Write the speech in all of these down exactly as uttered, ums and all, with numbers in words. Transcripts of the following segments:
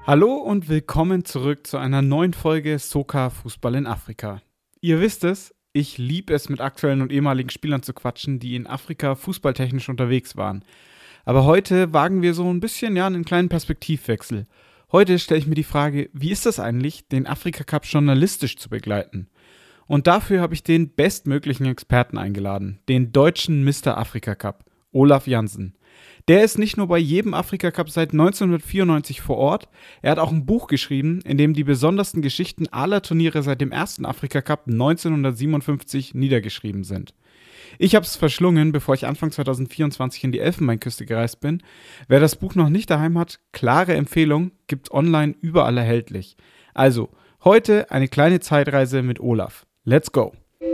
Hallo und willkommen zurück zu einer neuen Folge Soka Fußball in Afrika. Ihr wisst es, ich liebe es, mit aktuellen und ehemaligen Spielern zu quatschen, die in Afrika fußballtechnisch unterwegs waren. Aber heute wagen wir so ein bisschen, ja, einen kleinen Perspektivwechsel. Heute stelle ich mir die Frage, wie ist das eigentlich, den Afrika-Cup journalistisch zu begleiten? Und dafür habe ich den bestmöglichen Experten eingeladen, den deutschen Mister Afrika-Cup, Olaf Jansen. Der ist nicht nur bei jedem Afrika-Cup seit neunzehnhundertvierundneunzig vor Ort, er hat auch ein Buch geschrieben, in dem die besondersten Geschichten aller Turniere seit dem ersten Afrika-Cup neunzehnhundertsiebenundfünfzig niedergeschrieben sind. Ich habe es verschlungen, bevor ich Anfang zweitausendvierundzwanzig in die Elfenbeinküste gereist bin. Wer das Buch noch nicht daheim hat, klare Empfehlung, gibt's online überall erhältlich. Also, heute eine kleine Zeitreise mit Olaf. Let's go!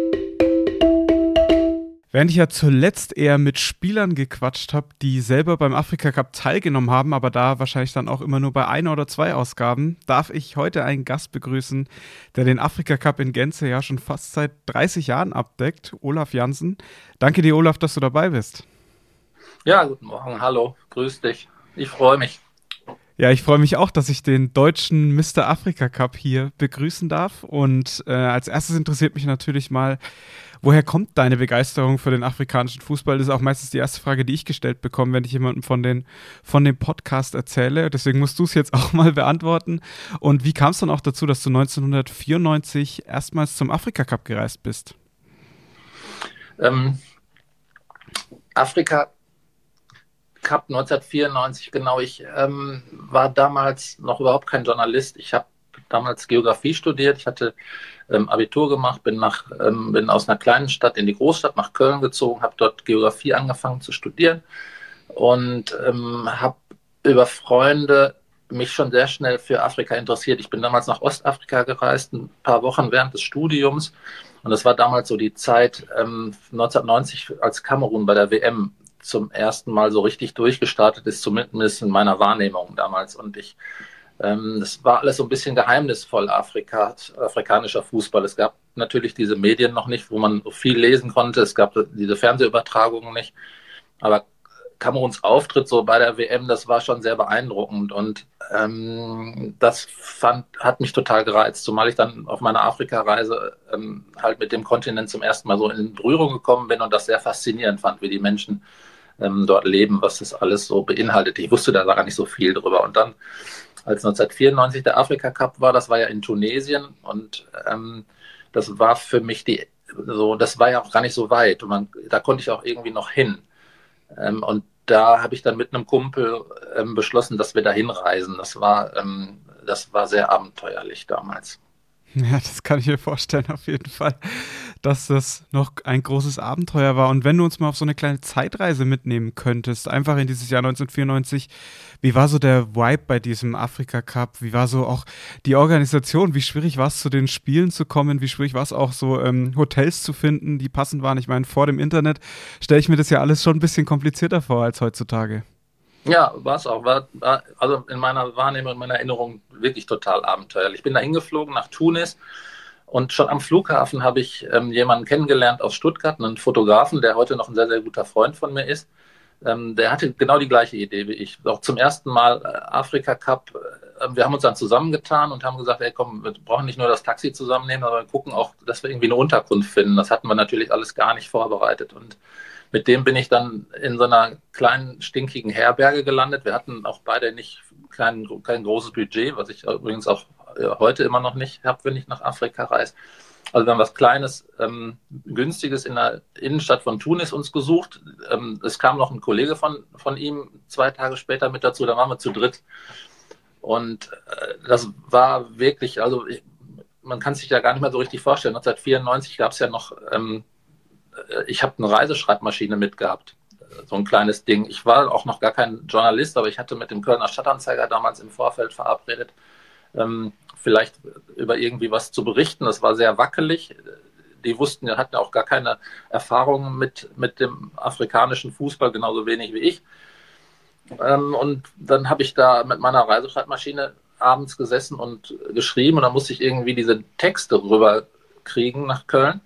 Während ich ja zuletzt eher mit Spielern gequatscht habe, die selber beim Afrika-Cup teilgenommen haben, aber da wahrscheinlich dann auch immer nur bei einer oder zwei Ausgaben, darf ich heute einen Gast begrüßen, der den Afrika-Cup in Gänze ja schon fast seit dreißig Jahren abdeckt, Olaf Jansen. Danke dir, Olaf, dass du dabei bist. Ja, guten Morgen, hallo, grüß dich. Ich freue mich. Ja, ich freue mich auch, dass ich den deutschen Mister Afrika-Cup hier begrüßen darf. Und äh, als erstes interessiert mich natürlich mal, woher kommt deine Begeisterung für den afrikanischen Fußball? Das ist auch meistens die erste Frage, die ich gestellt bekomme, wenn ich jemandem von, den, von dem Podcast erzähle. Deswegen musst du es jetzt auch mal beantworten. Und wie kam es dann auch dazu, dass du neunzehnhundertvierundneunzig erstmals zum Afrika-Cup gereist bist? Ähm, Afrika Cup neunzehnhundertvierundneunzig, genau. Ich ähm, war damals noch überhaupt kein Journalist. Ich habe damals Geografie studiert. Ich hatte ähm, Abitur gemacht, bin, nach, ähm, bin aus einer kleinen Stadt in die Großstadt nach Köln gezogen, habe dort Geografie angefangen zu studieren und ähm, habe über Freunde mich schon sehr schnell für Afrika interessiert. Ich bin damals nach Ostafrika gereist, ein paar Wochen während des Studiums. Und das war damals so die Zeit ähm, neunzehnhundertneunzig, als Kamerun bei der W M zum ersten Mal so richtig durchgestartet ist, zumindest in meiner Wahrnehmung damals. Und ich, ähm, das war alles so ein bisschen geheimnisvoll, Afrika, afrikanischer Fußball. Es gab natürlich diese Medien noch nicht, wo man so viel lesen konnte. Es gab diese Fernsehübertragungen nicht. Aber Kameruns Auftritt so bei der W M, das war schon sehr beeindruckend. Und ähm, das fand, hat mich total gereizt, zumal ich dann auf meiner Afrika-Reise ähm, halt mit dem Kontinent zum ersten Mal so in Berührung gekommen bin und das sehr faszinierend fand, wie die Menschen ähm, dort leben, was das alles so beinhaltet. Ich wusste da gar nicht so viel drüber. Und dann, als neunzehnhundertvierundneunzig der Afrika-Cup war, das war ja in Tunesien und ähm, das war für mich die, so, das war ja auch gar nicht so weit und man, da konnte ich auch irgendwie noch hin. Ähm, und da habe ich dann mit einem Kumpel ähm, beschlossen, dass wir da hinreisen. Das war, ähm, das war sehr abenteuerlich damals. Ja, das kann ich mir vorstellen, auf jeden Fall, dass das noch ein großes Abenteuer war. Und wenn du uns mal auf so eine kleine Zeitreise mitnehmen könntest, einfach in dieses Jahr neunzehnhundertvierundneunzig, wie war so der Vibe bei diesem Afrika-Cup? Wie war so auch die Organisation? Wie schwierig war es, zu den Spielen zu kommen? Wie schwierig war es auch, so ähm, Hotels zu finden, die passend waren? Ich meine, vor dem Internet stelle ich mir das ja alles schon ein bisschen komplizierter vor als heutzutage. Ja, war es auch. War, war, also in meiner Wahrnehmung, in meiner Erinnerung wirklich total abenteuerlich. Ich bin da hingeflogen nach Tunis und schon am Flughafen habe ich ähm, jemanden kennengelernt aus Stuttgart, einen Fotografen, der heute noch ein sehr, sehr guter Freund von mir ist. Ähm, der hatte genau die gleiche Idee wie ich. Auch zum ersten Mal äh, Afrika Cup. Äh, wir haben uns dann zusammengetan und haben gesagt, ey komm, wir brauchen nicht nur das Taxi zusammennehmen, aber wir gucken auch, dass wir irgendwie eine Unterkunft finden. Das hatten wir natürlich alles gar nicht vorbereitet. Und mit dem bin ich dann in so einer kleinen, stinkigen Herberge gelandet. Wir hatten auch beide nicht kein, kein großes Budget, was ich übrigens auch heute immer noch nicht habe, wenn ich nach Afrika reise. Also wir haben was Kleines, ähm, Günstiges in der Innenstadt von Tunis uns gesucht. Ähm, es kam noch ein Kollege von, von ihm zwei Tage später mit dazu, da waren wir zu dritt. Und äh, das war wirklich, also ich, man kann sich ja gar nicht mehr so richtig vorstellen. neunzehnhundertvierundneunzig gab es ja noch... Ähm, ich habe eine Reiseschreibmaschine mitgehabt, so ein kleines Ding. Ich war auch noch gar kein Journalist, aber ich hatte mit dem Kölner Stadtanzeiger damals im Vorfeld verabredet, ähm, vielleicht über irgendwie was zu berichten. Das war sehr wackelig. Die wussten, die hatten auch gar keine Erfahrung mit, mit dem afrikanischen Fußball, genauso wenig wie ich. Ähm, und dann habe ich da mit meiner Reiseschreibmaschine abends gesessen und geschrieben und dann musste ich irgendwie diese Texte rüberkriegen nach Köln.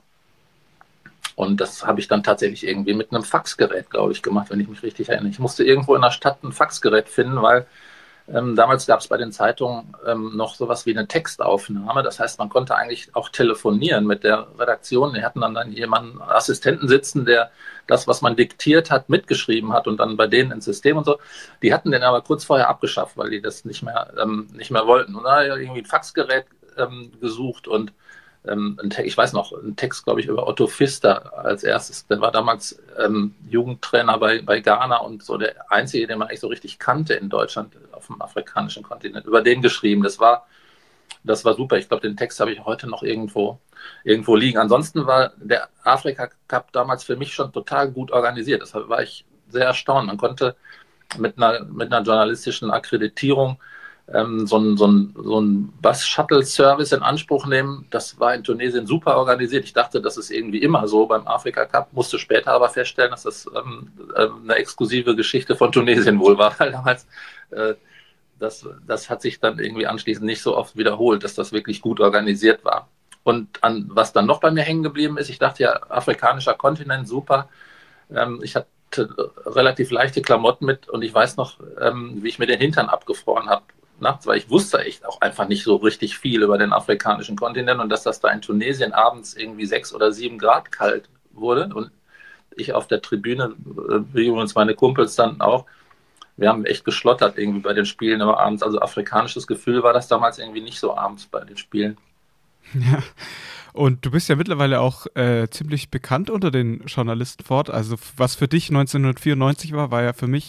Und das habe ich dann tatsächlich irgendwie mit einem Faxgerät, glaube ich, gemacht, wenn ich mich richtig erinnere. Ich musste irgendwo in der Stadt ein Faxgerät finden, weil Ähm, damals gab es bei den Zeitungen ähm, noch sowas wie eine Textaufnahme. Das heißt, man konnte eigentlich auch telefonieren mit der Redaktion. Die hatten dann, dann jemanden, Assistenten sitzen, der das, was man diktiert hat, mitgeschrieben hat und dann bei denen ins System und so. Die hatten den aber kurz vorher abgeschafft, weil die das nicht mehr, ähm, nicht mehr wollten. Und da irgendwie ein Faxgerät ähm, gesucht und ähm, ein ich weiß noch, ein Text, glaube ich, über Otto Pfister als erstes. Der war damals ähm, Jugendtrainer bei, bei Ghana und so der einzige, den man eigentlich so richtig kannte in Deutschland auf dem afrikanischen Kontinent. Über den geschrieben. Das war, das war super. Ich glaube, den Text habe ich heute noch irgendwo, irgendwo liegen. Ansonsten war der Afrika Cup damals für mich schon total gut organisiert. Deshalb war ich sehr erstaunt. Man konnte mit einer, mit einer journalistischen Akkreditierung ähm, so einen so so ein Bus-Shuttle-Service in Anspruch nehmen. Das war in Tunesien super organisiert. Ich dachte, das ist irgendwie immer so beim Afrika Cup, musste später aber feststellen, dass das ähm, eine exklusive Geschichte von Tunesien wohl war, weil damals äh, das, das hat sich dann irgendwie anschließend nicht so oft wiederholt, dass das wirklich gut organisiert war. Und an was dann noch bei mir hängen geblieben ist, ich dachte ja, afrikanischer Kontinent, super. Ähm, ich hatte relativ leichte Klamotten mit und ich weiß noch, ähm, wie ich mir den Hintern abgefroren habe nachts, weil ich wusste echt auch einfach nicht so richtig viel über den afrikanischen Kontinent und dass das da in Tunesien abends irgendwie sechs oder sieben Grad kalt wurde und ich auf der Tribüne, wie übrigens meine Kumpels dann auch, wir haben echt geschlottert irgendwie bei den Spielen immer abends. Also afrikanisches Gefühl war das damals irgendwie nicht so abends bei den Spielen. Ja. Und du bist ja mittlerweile auch äh, ziemlich bekannt unter den Journalisten fort. Also was für dich neunzehnhundertvierundneunzig war, war ja für mich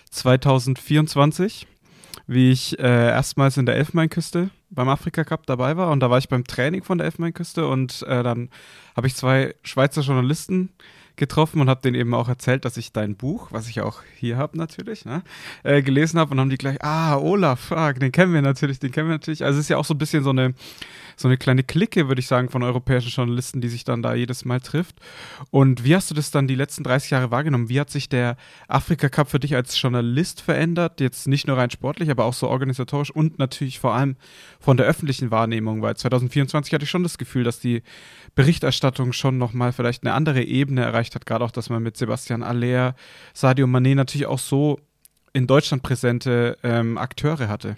zweitausendvierundzwanzig, wie ich äh, erstmals in der Elfenbeinküste beim Afrika Cup dabei war. Und da war ich beim Training von der Elfenbeinküste und äh, dann habe ich zwei Schweizer Journalisten getroffen und habe denen eben auch erzählt, dass ich dein Buch, was ich auch hier habe natürlich, ne, äh, gelesen habe und haben die gleich, ah, Olaf, ah, den kennen wir natürlich, den kennen wir natürlich. Also es ist ja auch so ein bisschen so eine, so eine kleine Clique, würde ich sagen, von europäischen Journalisten, die sich dann da jedes Mal trifft. Und wie hast du das dann die letzten dreißig Jahre wahrgenommen? Wie hat sich der Afrika Cup für dich als Journalist verändert? Jetzt nicht nur rein sportlich, aber auch so organisatorisch und natürlich vor allem von der öffentlichen Wahrnehmung, weil zweitausendvierundzwanzig hatte ich schon das Gefühl, dass die Berichterstattung schon nochmal vielleicht eine andere Ebene erreicht hat, gerade auch, dass man mit Sebastian Aller, Sadio Mané natürlich auch so in Deutschland präsente ähm, Akteure hatte.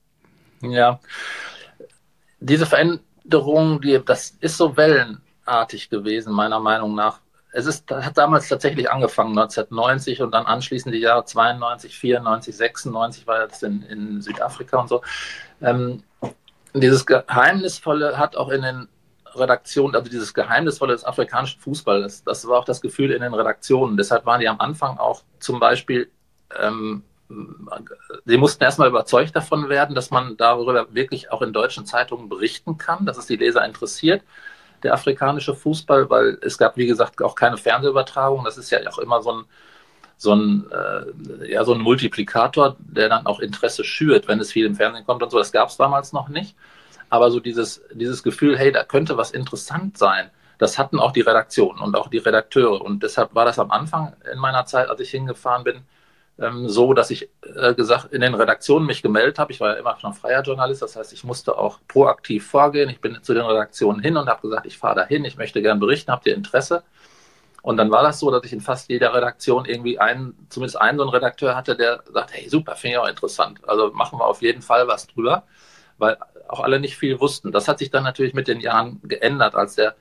Ja, diese Veränderung, die, das ist so wellenartig gewesen, meiner Meinung nach. Es ist, hat damals tatsächlich angefangen, neunzehnhundertneunzig und dann anschließend die Jahre zweiundneunzig, vierundneunzig, sechsundneunzig war das in, in Südafrika und so. Ähm, dieses Geheimnisvolle hat auch in den Redaktionen, also dieses Geheimnisvolle des afrikanischen Fußballs, das, das war auch das Gefühl in den Redaktionen. Deshalb waren die am Anfang auch zum Beispiel, ähm, sie mussten erstmal überzeugt davon werden, dass man darüber wirklich auch in deutschen Zeitungen berichten kann, dass es die Leser interessiert, der afrikanische Fußball, weil es gab, wie gesagt, auch keine Fernsehübertragung. Das ist ja auch immer so ein, so ein, äh, ja, so ein Multiplikator, der dann auch Interesse schürt, wenn es viel im Fernsehen kommt und so. Das gab es damals noch nicht. Aber so dieses, dieses Gefühl, hey, da könnte was interessant sein, das hatten auch die Redaktionen und auch die Redakteure. Und deshalb war das am Anfang in meiner Zeit, als ich hingefahren bin, ähm, so, dass ich äh, gesagt in den Redaktionen mich gemeldet habe. Ich war ja immer schon freier Journalist, das heißt, ich musste auch proaktiv vorgehen. Ich bin zu den Redaktionen hin und habe gesagt, ich fahre dahin, ich möchte gerne berichten, habt ihr Interesse? Und dann war das so, dass ich in fast jeder Redaktion irgendwie einen, zumindest einen so einen Redakteur hatte, der sagt, hey, super, finde ich auch interessant. Also machen wir auf jeden Fall was drüber, weil auch alle nicht viel wussten. Das hat sich dann natürlich mit den Jahren geändert, als der,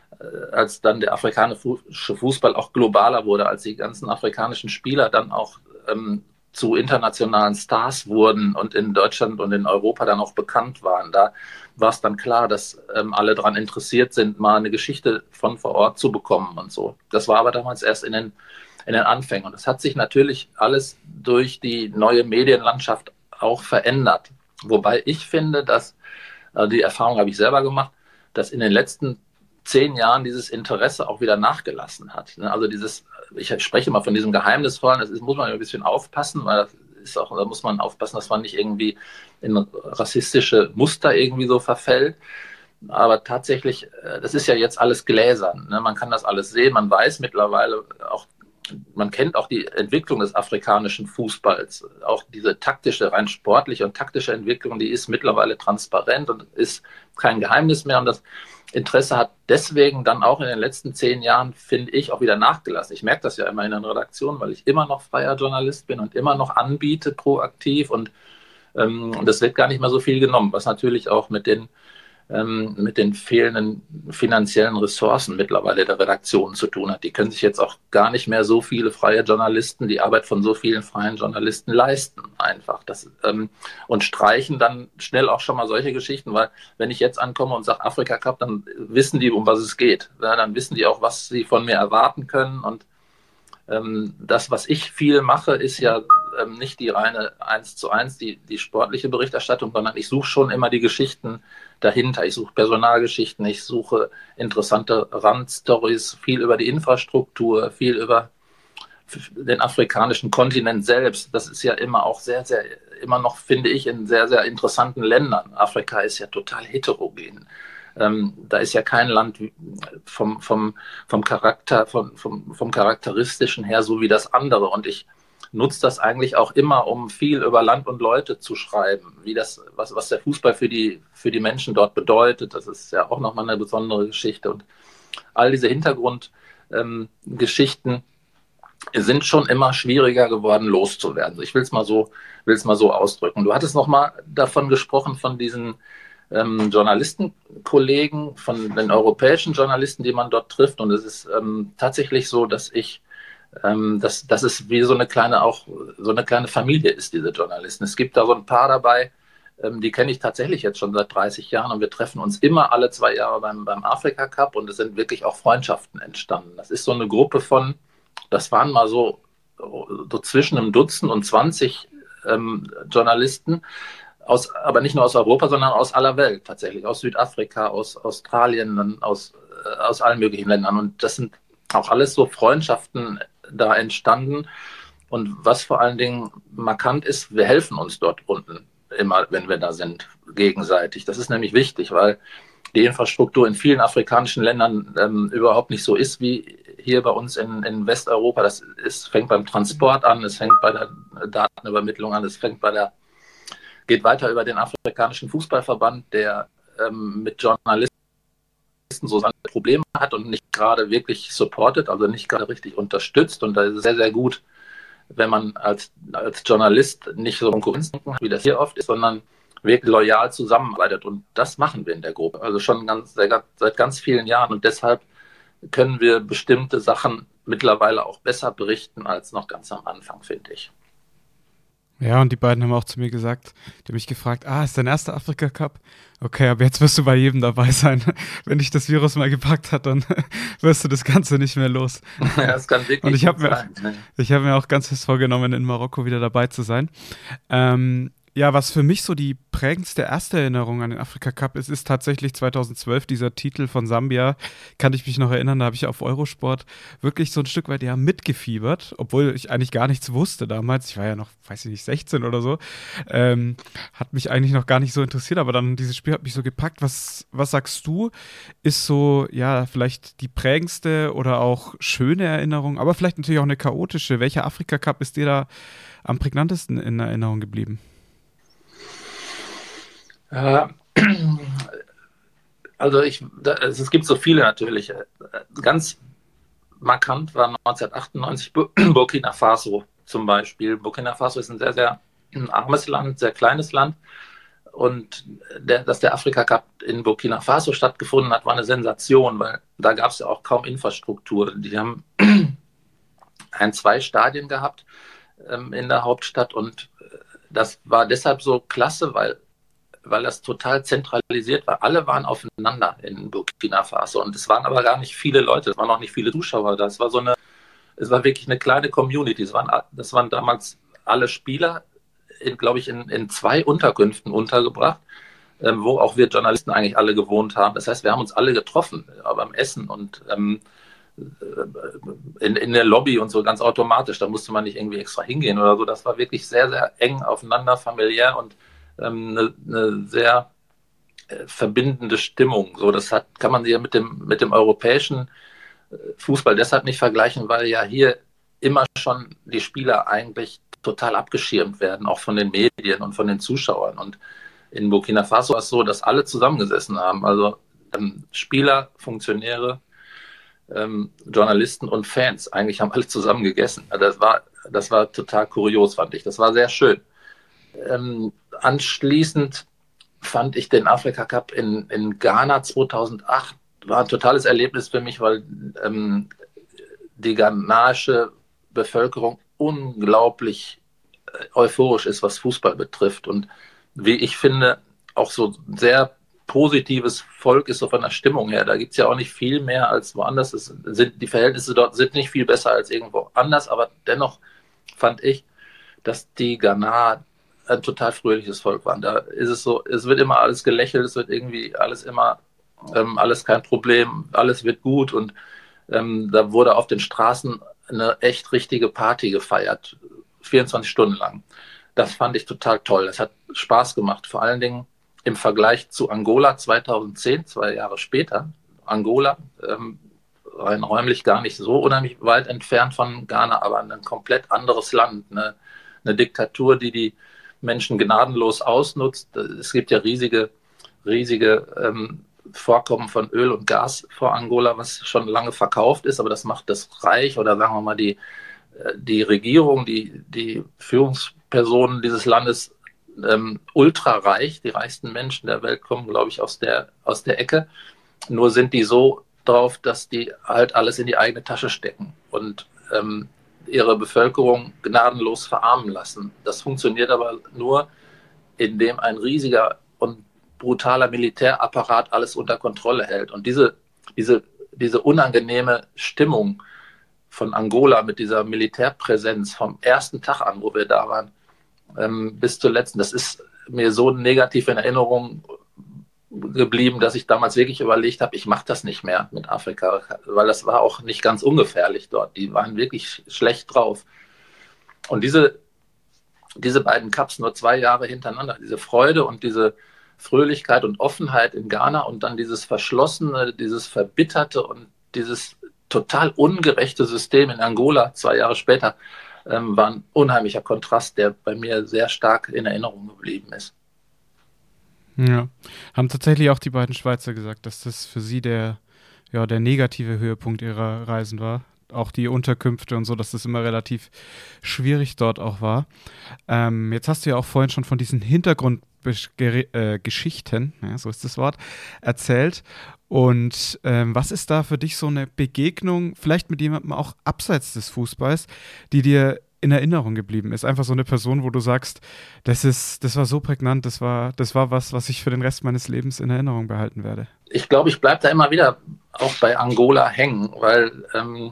als dann der afrikanische Fußball auch globaler wurde, als die ganzen afrikanischen Spieler dann auch ähm, zu internationalen Stars wurden und in Deutschland und in Europa dann auch bekannt waren. Da war es dann klar, dass ähm, alle daran interessiert sind, mal eine Geschichte von vor Ort zu bekommen und so. Das war aber damals erst in den, in den Anfängen. Und das hat sich natürlich alles durch die neue Medienlandschaft auch verändert. Wobei ich finde, dass, äh, die Erfahrung habe ich selber gemacht, dass in den letzten zehn Jahren dieses Interesse auch wieder nachgelassen hat. Also dieses, ich spreche mal von diesem Geheimnisvollen, das ist, muss man ein bisschen aufpassen, weil das ist auch, da muss man aufpassen, dass man nicht irgendwie in rassistische Muster irgendwie so verfällt. Aber tatsächlich, das ist ja jetzt alles gläsern. Ne? Man kann das alles sehen, man weiß mittlerweile auch, man kennt auch die Entwicklung des afrikanischen Fußballs. Auch diese taktische, rein sportliche und taktische Entwicklung, die ist mittlerweile transparent und ist kein Geheimnis mehr. Und das Interesse hat deswegen dann auch in den letzten zehn Jahren, finde ich, auch wieder nachgelassen. Ich merke das ja immer in den Redaktionen, weil ich immer noch freier Journalist bin und immer noch anbiete, proaktiv und Ähm, und das wird gar nicht mehr so viel genommen, was natürlich auch mit den ähm, mit den fehlenden finanziellen Ressourcen mittlerweile der Redaktion zu tun hat. Die können sich jetzt auch gar nicht mehr so viele freie Journalisten, die Arbeit von so vielen freien Journalisten leisten, einfach. Das, ähm, und streichen dann schnell auch schon mal solche Geschichten, weil wenn ich jetzt ankomme und sage Afrika Cup, dann wissen die, um was es geht. Ja, dann wissen die auch, was sie von mir erwarten können. Und ähm, das, was ich viel mache, ist ja ähm, nicht die reine eins zu eins, die, die sportliche Berichterstattung, sondern ich suche schon immer die Geschichten dahinter. Ich suche Personalgeschichten, ich suche interessante Randstories, viel über die Infrastruktur, viel über den afrikanischen Kontinent selbst. Das ist ja immer auch sehr, sehr, immer noch, finde ich, in sehr, sehr interessanten Ländern. Afrika ist ja total heterogen. Ähm, da ist ja kein Land vom, vom, vom Charakter, vom, vom, vom Charakteristischen her so wie das andere. Und ich nutze das eigentlich auch immer, um viel über Land und Leute zu schreiben, wie das, was, was der Fußball für die, für die Menschen dort bedeutet. Das ist ja auch nochmal eine besondere Geschichte. Und all diese Hintergrundgeschichten ähm, sind schon immer schwieriger geworden, loszuwerden. Ich will es mal so, will es mal so ausdrücken. Du hattest noch mal davon gesprochen, von diesen ähm, Journalistenkollegen, von den europäischen Journalisten, die man dort trifft. Und es ist ähm, tatsächlich so, dass ich Ähm, dass, dass es wie so eine kleine, auch so eine kleine Familie ist, diese Journalisten. Es gibt da so ein paar dabei, ähm, die kenne ich tatsächlich jetzt schon seit dreißig Jahren und wir treffen uns immer alle zwei Jahre beim, beim Afrika Cup und es sind wirklich auch Freundschaften entstanden. Das ist so eine Gruppe von, das waren mal so, so zwischen einem Dutzend und zwanzig ähm, Journalisten, aus, aber nicht nur aus Europa, sondern aus aller Welt tatsächlich, aus Südafrika, aus Australien, aus, äh, aus allen möglichen Ländern. Und das sind auch alles so Freundschaften da entstanden. Und was vor allen Dingen markant ist, wir helfen uns dort unten immer, wenn wir da sind, gegenseitig. Das ist nämlich wichtig, weil die Infrastruktur in vielen afrikanischen Ländern ähm, überhaupt nicht so ist wie hier bei uns in, in Westeuropa. Das ist, fängt beim Transport an, es fängt bei der Datenübermittlung an, es fängt bei der, geht weiter über den afrikanischen Fußballverband, der ähm, mit Journalisten so seine Probleme hat und nicht gerade wirklich supportet, also nicht gerade richtig unterstützt. Und da ist es sehr, sehr gut, wenn man als, als Journalist nicht so Konkurrenzdenken hat, wie das hier oft ist, sondern wirklich loyal zusammenarbeitet. Und das machen wir in der Gruppe. Also schon ganz, seit ganz vielen Jahren. Und deshalb können wir bestimmte Sachen mittlerweile auch besser berichten als noch ganz am Anfang, finde ich. Ja, und die beiden haben auch zu mir gesagt, die haben mich gefragt, ah, ist dein erster Afrika Cup? Okay, aber jetzt wirst du bei jedem dabei sein. Wenn dich das Virus mal gepackt hat, dann wirst du das Ganze nicht mehr los. Ja, das kann wirklich und ich habe mir, sein, ne? ich hab mir auch ganz fest vorgenommen, in Marokko wieder dabei zu sein. Ähm, ja, was für mich so die prägendste erste Erinnerung an den Afrika Cup ist, ist tatsächlich zweitausendzwölf, dieser Titel von Sambia, kann ich mich noch erinnern, da habe ich auf Eurosport wirklich so ein Stück weit ja mitgefiebert, obwohl ich eigentlich gar nichts wusste damals, ich war ja noch, weiß ich nicht, sechzehn oder so, ähm, hat mich eigentlich noch gar nicht so interessiert, aber dann dieses Spiel hat mich so gepackt. Was, was sagst du, ist so, ja, vielleicht die prägendste oder auch schöne Erinnerung, aber vielleicht natürlich auch eine chaotische, welcher Afrika Cup ist dir da am prägnantesten in Erinnerung geblieben? Also ich, es gibt so viele natürlich. Ganz markant war neunzehnhundertachtundneunzig Burkina Faso zum Beispiel. Burkina Faso ist ein sehr, sehr armes Land, sehr kleines Land. Und der, dass der Afrika Cup in Burkina Faso stattgefunden hat, war eine Sensation, weil da gab es ja auch kaum Infrastruktur. Die haben ein, zwei Stadien gehabt ähm, in der Hauptstadt und das war deshalb so klasse, weil weil das total zentralisiert war. Alle waren aufeinander in Burkina Faso und es waren aber gar nicht viele Leute, es waren auch nicht viele Zuschauer. Das war so eine, es war wirklich eine kleine Community. Es waren, das waren damals alle Spieler, in, glaube ich, in, in zwei Unterkünften untergebracht, ähm, wo auch wir Journalisten eigentlich alle gewohnt haben. Das heißt, wir haben uns alle getroffen äh, beim Essen und ähm, in, in der Lobby und so ganz automatisch. Da musste man nicht irgendwie extra hingehen oder so. Das war wirklich sehr, sehr eng aufeinander, familiär und Eine, eine sehr äh, verbindende Stimmung. So, das hat, kann man ja mit dem, mit dem europäischen Fußball deshalb nicht vergleichen, weil ja hier immer schon die Spieler eigentlich total abgeschirmt werden, auch von den Medien und von den Zuschauern. Und in Burkina Faso war es so, dass alle zusammengesessen haben. Also ähm, Spieler, Funktionäre, ähm, Journalisten und Fans. Eigentlich haben alle zusammen gegessen. Also das war, das war total kurios, fand ich. Das war sehr schön. Ähm, anschließend fand ich den Afrika Cup in, in Ghana zweitausendacht, war ein totales Erlebnis für mich, weil ähm, die ghanaische Bevölkerung unglaublich euphorisch ist, was Fußball betrifft. Und wie ich finde, auch so sehr positives Volk ist so von der Stimmung her. Da gibt es ja auch nicht viel mehr als woanders. Es sind, die Verhältnisse dort sind nicht viel besser als irgendwo anders, aber dennoch fand ich, dass die Ghanaer ein total fröhliches Volk waren. Da ist es so, es wird immer alles gelächelt, es wird irgendwie alles immer, ähm, alles kein Problem, alles wird gut und ähm, da wurde auf den Straßen eine echt richtige Party gefeiert, vierundzwanzig Stunden lang. Das fand ich total toll. Das hat Spaß gemacht, vor allen Dingen im Vergleich zu Angola zweitausendzehn, zwei Jahre später. Angola, ähm, rein räumlich gar nicht so unheimlich weit entfernt von Ghana, aber ein komplett anderes Land, eine, eine Diktatur, die die Menschen gnadenlos ausnutzt. Es gibt ja riesige, riesige ähm, Vorkommen von Öl und Gas vor Angola, was schon lange verkauft ist, aber das macht das Reich oder sagen wir mal die, die Regierung, die, die Führungspersonen dieses Landes ähm, ultrareich. Die reichsten Menschen der Welt kommen, glaube ich, aus der, aus der Ecke. Nur sind die so drauf, dass die halt alles in die eigene Tasche stecken und ähm, ihre Bevölkerung gnadenlos verarmen lassen. Das funktioniert aber nur, indem ein riesiger und brutaler Militärapparat alles unter Kontrolle hält. Und diese, diese, diese unangenehme Stimmung von Angola mit dieser Militärpräsenz vom ersten Tag an, wo wir da waren, ähm, bis zur letzten, das ist mir so negativ in Erinnerung geblieben, dass ich damals wirklich überlegt habe, ich mache das nicht mehr mit Afrika, weil das war auch nicht ganz ungefährlich dort. Die waren wirklich schlecht drauf. Und diese, diese beiden Cups nur zwei Jahre hintereinander, diese Freude und diese Fröhlichkeit und Offenheit in Ghana und dann dieses Verschlossene, dieses Verbitterte und dieses total ungerechte System in Angola zwei Jahre später, ähm, war ein unheimlicher Kontrast, der bei mir sehr stark in Erinnerung geblieben ist. Ja, haben tatsächlich auch die beiden Schweizer gesagt, dass das für sie der, ja, der negative Höhepunkt ihrer Reisen war. Auch die Unterkünfte und so, dass das immer relativ schwierig dort auch war. Ähm, jetzt hast du ja auch vorhin schon von diesen Hintergrundgeschichten, äh, ja, so ist das Wort, erzählt. Und ähm, was ist da für dich so eine Begegnung, vielleicht mit jemandem auch abseits des Fußballs, die dir in Erinnerung geblieben ist? Einfach so eine Person, wo du sagst, das ist, das war so prägnant, das war, das war was, was ich für den Rest meines Lebens in Erinnerung behalten werde. Ich glaube, ich bleibe da immer wieder auch bei Angola hängen, weil ähm,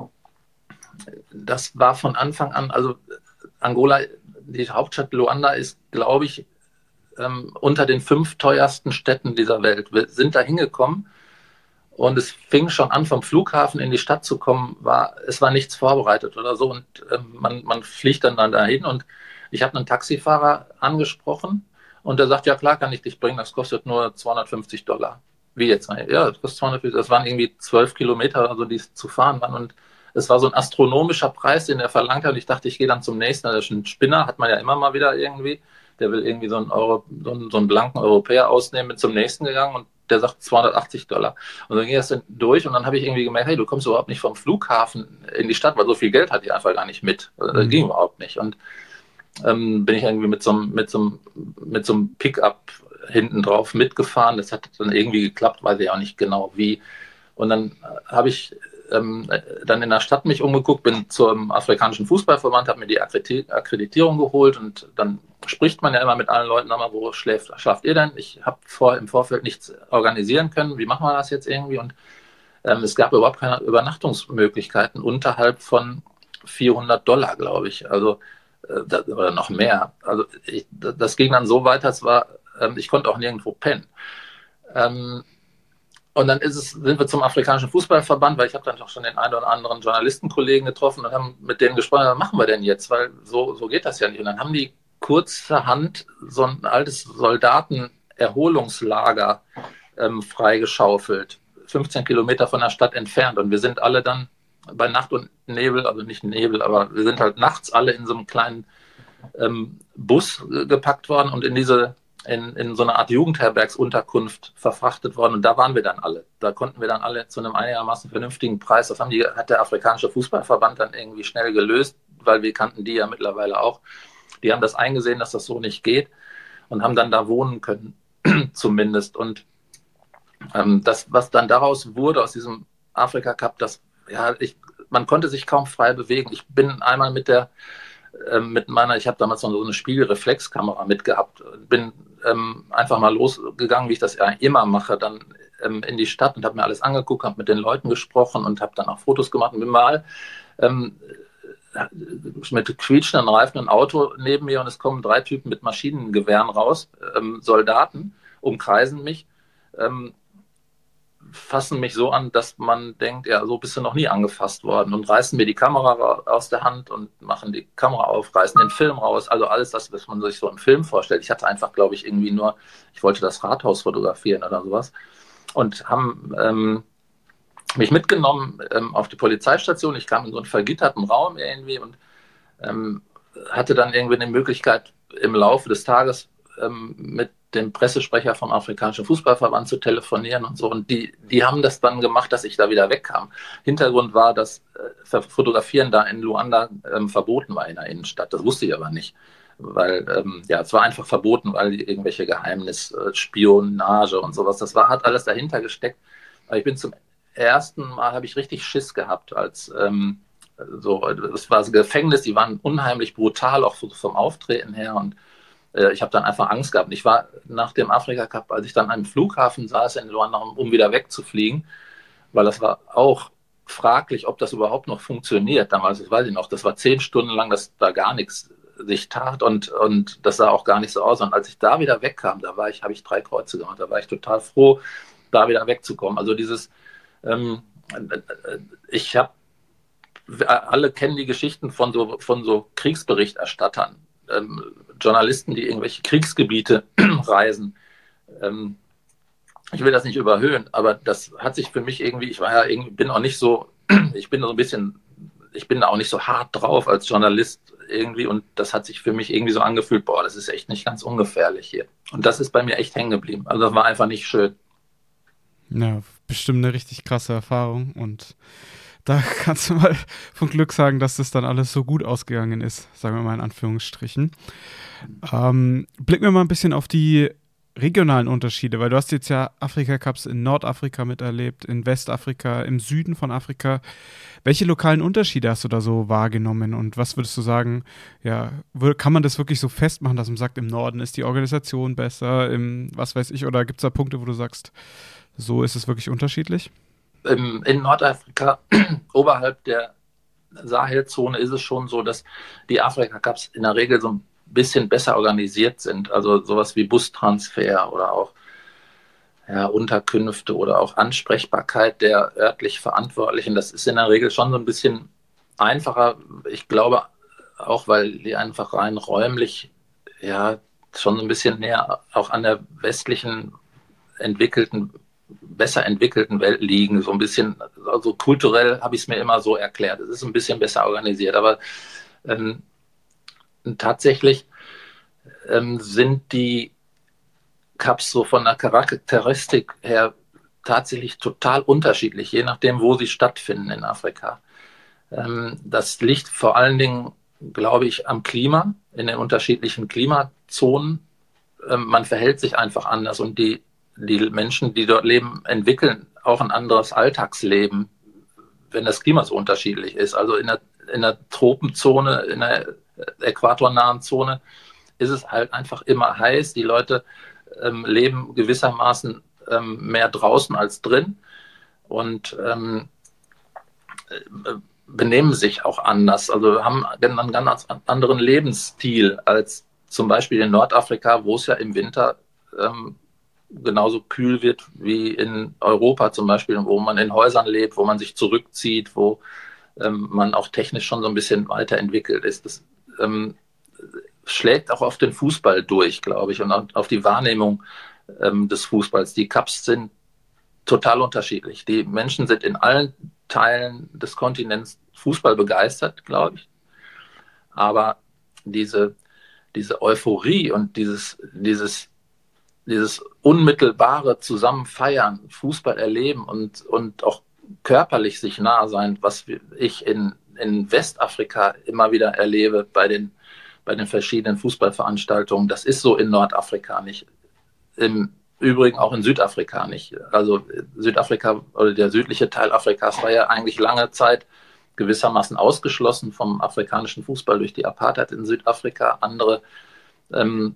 das war von Anfang an, also Angola, die Hauptstadt Luanda ist, glaube ich, ähm, unter den fünf teuersten Städten dieser Welt. Wir sind da hingekommen und es fing schon an, vom Flughafen in die Stadt zu kommen, war, es war nichts vorbereitet oder so und ähm, man, man fliegt dann, dann dahin und ich habe einen Taxifahrer angesprochen und der sagt, ja klar, kann ich dich bringen, das kostet nur zweihundertfünfzig Dollar. Wie jetzt? Ja, das kostet zweihundertfünfzig, das waren irgendwie zwölf Kilometer oder so, die es zu fahren waren und es war so ein astronomischer Preis, den er verlangt hat und ich dachte, ich gehe dann zum nächsten, das ist ein Spinner, hat man ja immer mal wieder irgendwie, der will irgendwie so einen, Euro, so einen, so einen blanken Europäer ausnehmen, bin zum nächsten gegangen und der sagt zweihundertachtzig Dollar. Und dann ging das dann durch und dann habe ich irgendwie gemerkt, hey, du kommst überhaupt nicht vom Flughafen in die Stadt, weil so viel Geld hat die einfach gar nicht mit. Also, das mhm. ging überhaupt nicht. Und ähm, bin ich irgendwie mit so einem, mit so einem, mit so einem Pickup hinten drauf mitgefahren. Das hat dann irgendwie geklappt, weiß ich auch nicht genau wie. Und dann habe ich ähm, dann in der Stadt mich umgeguckt, bin zum afrikanischen Fußballverband, habe mir die Akkreditierung geholt und dann spricht man ja immer mit allen Leuten, mal, wo schläft, schlaft ihr denn? Ich habe vor, im Vorfeld nichts organisieren können. Wie machen wir das jetzt irgendwie? Und ähm, es gab überhaupt keine Übernachtungsmöglichkeiten unterhalb von vierhundert Dollar, glaube ich. Also äh, das, oder noch mehr. Also ich, das ging dann so weiter, es war, ähm, ich konnte auch nirgendwo pennen. Ähm, Und dann ist es, sind wir zum afrikanischen Fußballverband, weil ich habe dann doch schon den einen oder anderen Journalistenkollegen getroffen und haben mit denen gesprochen, was machen wir denn jetzt? Weil so, so geht das ja nicht. Und dann haben die kurzerhand so ein altes Soldatenerholungslager ähm, freigeschaufelt, fünfzehn Kilometer von der Stadt entfernt. Und wir sind alle dann bei Nacht und Nebel, also nicht Nebel, aber wir sind halt nachts alle in so einem kleinen ähm, Bus gepackt worden und in diese In, in so eine Art Jugendherbergsunterkunft verfrachtet worden und da waren wir dann alle. Da konnten wir dann alle zu einem einigermaßen vernünftigen Preis, das haben die, hat der afrikanische Fußballverband dann irgendwie schnell gelöst, weil wir kannten die ja mittlerweile auch. Die haben das eingesehen, dass das so nicht geht und haben dann da wohnen können, zumindest. Und ähm, das, was dann daraus wurde aus diesem Afrika Cup, das, ja, ich, man konnte sich kaum frei bewegen. Ich bin einmal mit der, äh, mit meiner, ich habe damals noch so eine Spiegelreflexkamera mitgehabt, bin ähm, einfach mal losgegangen, wie ich das ja immer mache, dann ähm, in die Stadt und habe mir alles angeguckt, habe mit den Leuten gesprochen und habe dann auch Fotos gemacht und bin mal ähm, mit quietschenden Reifen ein Auto neben mir und es kommen drei Typen mit Maschinengewehren raus, ähm, Soldaten, umkreisen mich, ähm, fassen mich so an, dass man denkt, ja, so bist du noch nie angefasst worden und reißen mir die Kamera aus der Hand und machen die Kamera auf, reißen den Film raus, also alles das, was man sich so im Film vorstellt. Ich hatte einfach, glaube ich, irgendwie nur, ich wollte das Rathaus fotografieren oder sowas und haben ähm, mich mitgenommen ähm, auf die Polizeistation. Ich kam in so einen vergitterten Raum irgendwie und ähm, hatte dann irgendwie eine Möglichkeit, im Laufe des Tages ähm, mit dem Pressesprecher vom Afrikanischen Fußballverband zu telefonieren und so. Und die, die haben das dann gemacht, dass ich da wieder wegkam. Hintergrund war, dass äh, Fotografieren da in Luanda ähm, verboten war in der Innenstadt. Das wusste ich aber nicht. Weil, ähm, ja, es war einfach verboten, weil die irgendwelche Geheimnis, äh, Spionage und sowas, das war, hat alles dahinter gesteckt. Aber ich bin zum ersten Mal, habe ich richtig Schiss gehabt, als ähm, so, es war so Gefängnis, die waren unheimlich brutal, auch vom Auftreten her und äh, ich habe dann einfach Angst gehabt. Ich war nach dem Afrika Cup, als ich dann am Flughafen saß in Luanda, um wieder wegzufliegen, weil das war auch fraglich, ob das überhaupt noch funktioniert. Damals, das weiß ich noch, das war zehn Stunden lang, dass da gar nichts sich tat und, und das sah auch gar nicht so aus. Und als ich da wieder wegkam, da war ich, habe ich drei Kreuze gemacht, da war ich total froh, da wieder wegzukommen. Also dieses, ähm, ich habe, alle kennen die Geschichten von so, von so Kriegsberichterstattern, ähm, Journalisten, die irgendwelche Kriegsgebiete reisen. Ähm, ich will das nicht überhöhen, aber das hat sich für mich irgendwie, ich war ja irgendwie, bin auch nicht so, ich bin so ein bisschen, ich bin auch nicht so hart drauf als Journalist irgendwie und das hat sich für mich irgendwie so angefühlt, boah, das ist echt nicht ganz ungefährlich hier. Und das ist bei mir echt hängen geblieben. Also das war einfach nicht schön. Ja, bestimmt eine richtig krasse Erfahrung und da kannst du mal von Glück sagen, dass das dann alles so gut ausgegangen ist, sagen wir mal in Anführungsstrichen. Ähm, blicken wir mal ein bisschen auf die regionalen Unterschiede, weil du hast jetzt ja Afrika-Cups in Nordafrika miterlebt, in Westafrika, im Süden von Afrika. Welche lokalen Unterschiede hast du da so wahrgenommen und was würdest du sagen, ja, kann man das wirklich so festmachen, dass man sagt, im Norden ist die Organisation besser, im was weiß ich, oder gibt es da Punkte, wo du sagst, so ist es wirklich unterschiedlich? In Nordafrika, oberhalb der Sahelzone, ist es schon so, dass die Afrika-Cups in der Regel so ein bisschen besser organisiert sind. Also sowas wie Bustransfer oder auch ja, Unterkünfte oder auch Ansprechbarkeit der örtlich Verantwortlichen. Das ist in der Regel schon so ein bisschen einfacher. Ich glaube auch, weil die einfach rein räumlich ja schon so ein bisschen näher auch an der westlichen entwickelten besser entwickelten Welt liegen, so ein bisschen, also kulturell habe ich es mir immer so erklärt, es ist ein bisschen besser organisiert, aber ähm, tatsächlich ähm, sind die Cups so von der Charakteristik her tatsächlich total unterschiedlich, je nachdem, wo sie stattfinden in Afrika. Ähm, das liegt vor allen Dingen, glaube ich, am Klima, in den unterschiedlichen Klimazonen. Ähm, man verhält sich einfach anders und die Die Menschen, die dort leben, entwickeln auch ein anderes Alltagsleben, wenn das Klima so unterschiedlich ist. Also in der, in der Tropenzone, in der äquatornahen Zone ist es halt einfach immer heiß. Die Leute ähm, leben gewissermaßen ähm, mehr draußen als drin und ähm, benehmen sich auch anders. Also haben einen ganz anderen Lebensstil als zum Beispiel in Nordafrika, wo es ja im Winter ähm, genauso kühl wird wie in Europa zum Beispiel, wo man in Häusern lebt, wo man sich zurückzieht, wo ähm, man auch technisch schon so ein bisschen weiterentwickelt ist. Das ähm, schlägt auch auf den Fußball durch, glaube ich, und auf die Wahrnehmung ähm, des Fußballs. Die Cups sind total unterschiedlich. Die Menschen sind in allen Teilen des Kontinents Fußball begeistert, glaube ich. Aber diese, diese Euphorie und dieses, dieses dieses unmittelbare Zusammenfeiern, Fußball erleben und, und auch körperlich sich nah sein, was ich in, in Westafrika immer wieder erlebe bei den, bei den verschiedenen Fußballveranstaltungen. Das ist so in Nordafrika nicht. Im Übrigen auch in Südafrika nicht. Also Südafrika oder der südliche Teil Afrikas war ja eigentlich lange Zeit gewissermaßen ausgeschlossen vom afrikanischen Fußball durch die Apartheid in Südafrika. Andere ähm,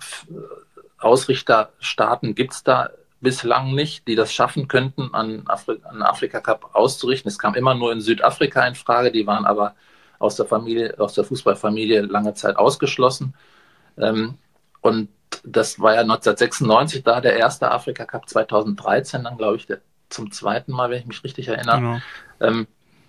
Ausrichterstaaten gibt es da bislang nicht, die das schaffen könnten, an Afri- einen Afrika-Cup auszurichten. Es kam immer nur in Südafrika in Frage, die waren aber aus der Familie, aus der Fußballfamilie lange Zeit ausgeschlossen. Ähm, und das war ja neunzehnhundertsechsundneunzig da, der erste Afrika-Cup, zweitausenddreizehn dann, glaube ich, der, zum zweiten Mal, wenn ich mich richtig erinnere. Genau. Ähm,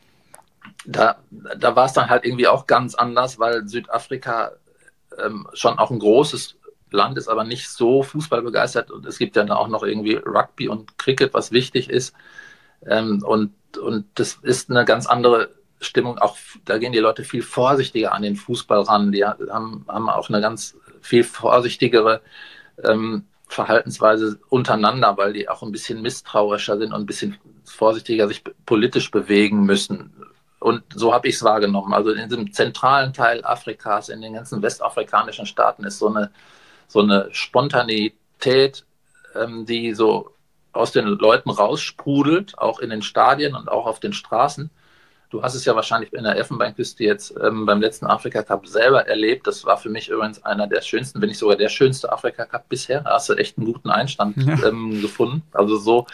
da da war es dann halt irgendwie auch ganz anders, weil Südafrika ähm, schon auch ein großes Land ist, aber nicht so fußballbegeistert. Und es gibt ja da auch noch irgendwie Rugby und Cricket, was wichtig ist. Ähm, und, und das ist eine ganz andere Stimmung. Auch da gehen die Leute viel vorsichtiger an den Fußball ran. Die haben, haben auch eine ganz viel vorsichtigere ähm, Verhaltensweise untereinander, weil die auch ein bisschen misstrauischer sind und ein bisschen vorsichtiger sich politisch bewegen müssen. Und so habe ich es wahrgenommen. Also in diesem zentralen Teil Afrikas, in den ganzen westafrikanischen Staaten ist so eine, so eine Spontanität, ähm, die so aus den Leuten raussprudelt, auch in den Stadien und auch auf den Straßen. Du hast es ja wahrscheinlich in der Elfenbeinküste jetzt ähm, beim letzten Afrika-Cup selber erlebt. Das war für mich übrigens einer der schönsten, wenn nicht sogar der schönste Afrika-Cup bisher. Da hast du echt einen guten Einstand Ja. ähm, gefunden. Also so,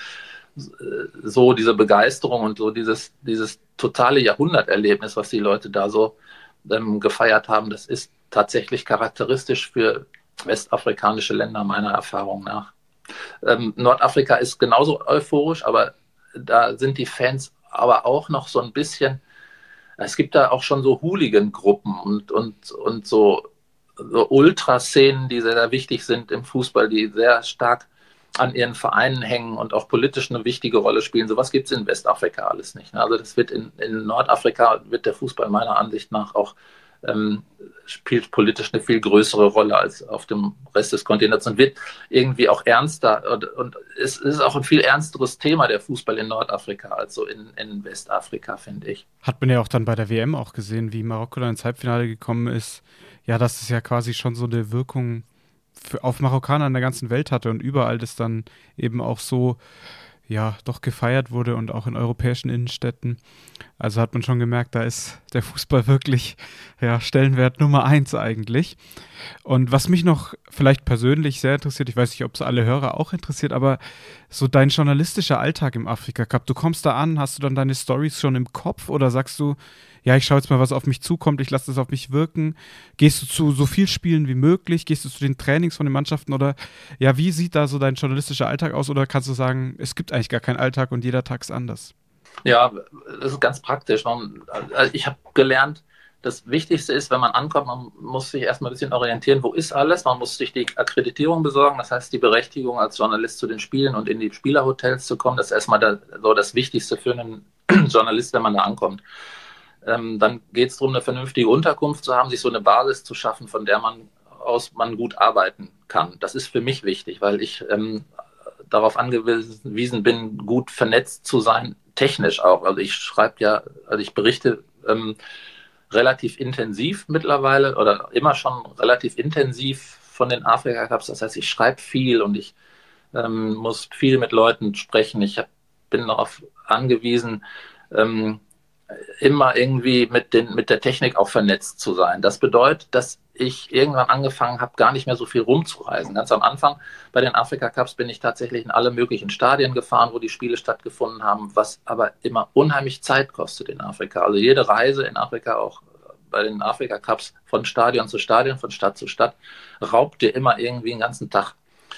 so diese Begeisterung und so dieses, dieses totale Jahrhunderterlebnis, was die Leute da so ähm, gefeiert haben, das ist tatsächlich charakteristisch für westafrikanische Länder meiner Erfahrung nach. Ähm, Nordafrika ist genauso euphorisch, aber da sind die Fans aber auch noch so ein bisschen, es gibt da auch schon so Hooligan-Gruppen und, und, und so, so Ultraszenen, die sehr, sehr wichtig sind im Fußball, die sehr stark an ihren Vereinen hängen und auch politisch eine wichtige Rolle spielen. Sowas gibt es in Westafrika alles nicht. Also das wird in, in Nordafrika, wird der Fußball meiner Ansicht nach auch ähm, spielt politisch eine viel größere Rolle als auf dem Rest des Kontinents und wird irgendwie auch ernster. Und, und es ist auch ein viel ernsteres Thema, der Fußball in Nordafrika, als so in, in Westafrika, finde ich. Hat man ja auch dann bei der W M auch gesehen, wie Marokko dann ins Halbfinale gekommen ist. Ja, dass es ja quasi schon so eine Wirkung für, auf Marokkaner in der ganzen Welt hatte und überall das dann eben auch so, ja, doch gefeiert wurde und auch in europäischen Innenstädten. Also hat man schon gemerkt, da ist der Fußball wirklich, ja, Stellenwert Nummer eins eigentlich. Und was mich noch vielleicht persönlich sehr interessiert, ich weiß nicht, ob es alle Hörer auch interessiert, aber so dein journalistischer Alltag im Afrika-Cup, du kommst da an, hast du dann deine Storys schon im Kopf oder sagst du, ja, ich schaue jetzt mal, was auf mich zukommt, ich lasse das auf mich wirken. Gehst du zu so viel Spielen wie möglich? Gehst du zu den Trainings von den Mannschaften? Oder ja, wie sieht da so dein journalistischer Alltag aus? Oder kannst du sagen, es gibt eigentlich gar keinen Alltag und jeder Tag ist anders? Ja, das ist ganz praktisch. Man, also ich habe gelernt, das Wichtigste ist, wenn man ankommt, man muss sich erstmal ein bisschen orientieren, wo ist alles. Man muss sich die Akkreditierung besorgen, das heißt die Berechtigung als Journalist zu den Spielen und in die Spielerhotels zu kommen. Das ist erstmal da, so das Wichtigste für einen Journalist, wenn man da ankommt. Ähm, dann geht es darum, eine vernünftige Unterkunft zu haben, sich so eine Basis zu schaffen, von der man aus man gut arbeiten kann. Das ist für mich wichtig, weil ich ähm, darauf angewiesen bin, gut vernetzt zu sein, technisch auch. Also ich schreibe ja, also ich berichte ähm, relativ intensiv mittlerweile oder immer schon relativ intensiv von den Afrika-Cups. Das heißt, ich schreibe viel und ich ähm, muss viel mit Leuten sprechen. Ich hab, bin darauf angewiesen, ähm, immer irgendwie mit, den, mit der Technik auch vernetzt zu sein. Das bedeutet, dass ich irgendwann angefangen habe, gar nicht mehr so viel rumzureisen. Ganz am Anfang bei den Afrika-Cups bin ich tatsächlich in alle möglichen Stadien gefahren, wo die Spiele stattgefunden haben, was aber immer unheimlich Zeit kostet in Afrika. Also jede Reise in Afrika, auch bei den Afrika-Cups, von Stadion zu Stadion, von Stadt zu Stadt, raubt dir immer irgendwie einen ganzen Tag.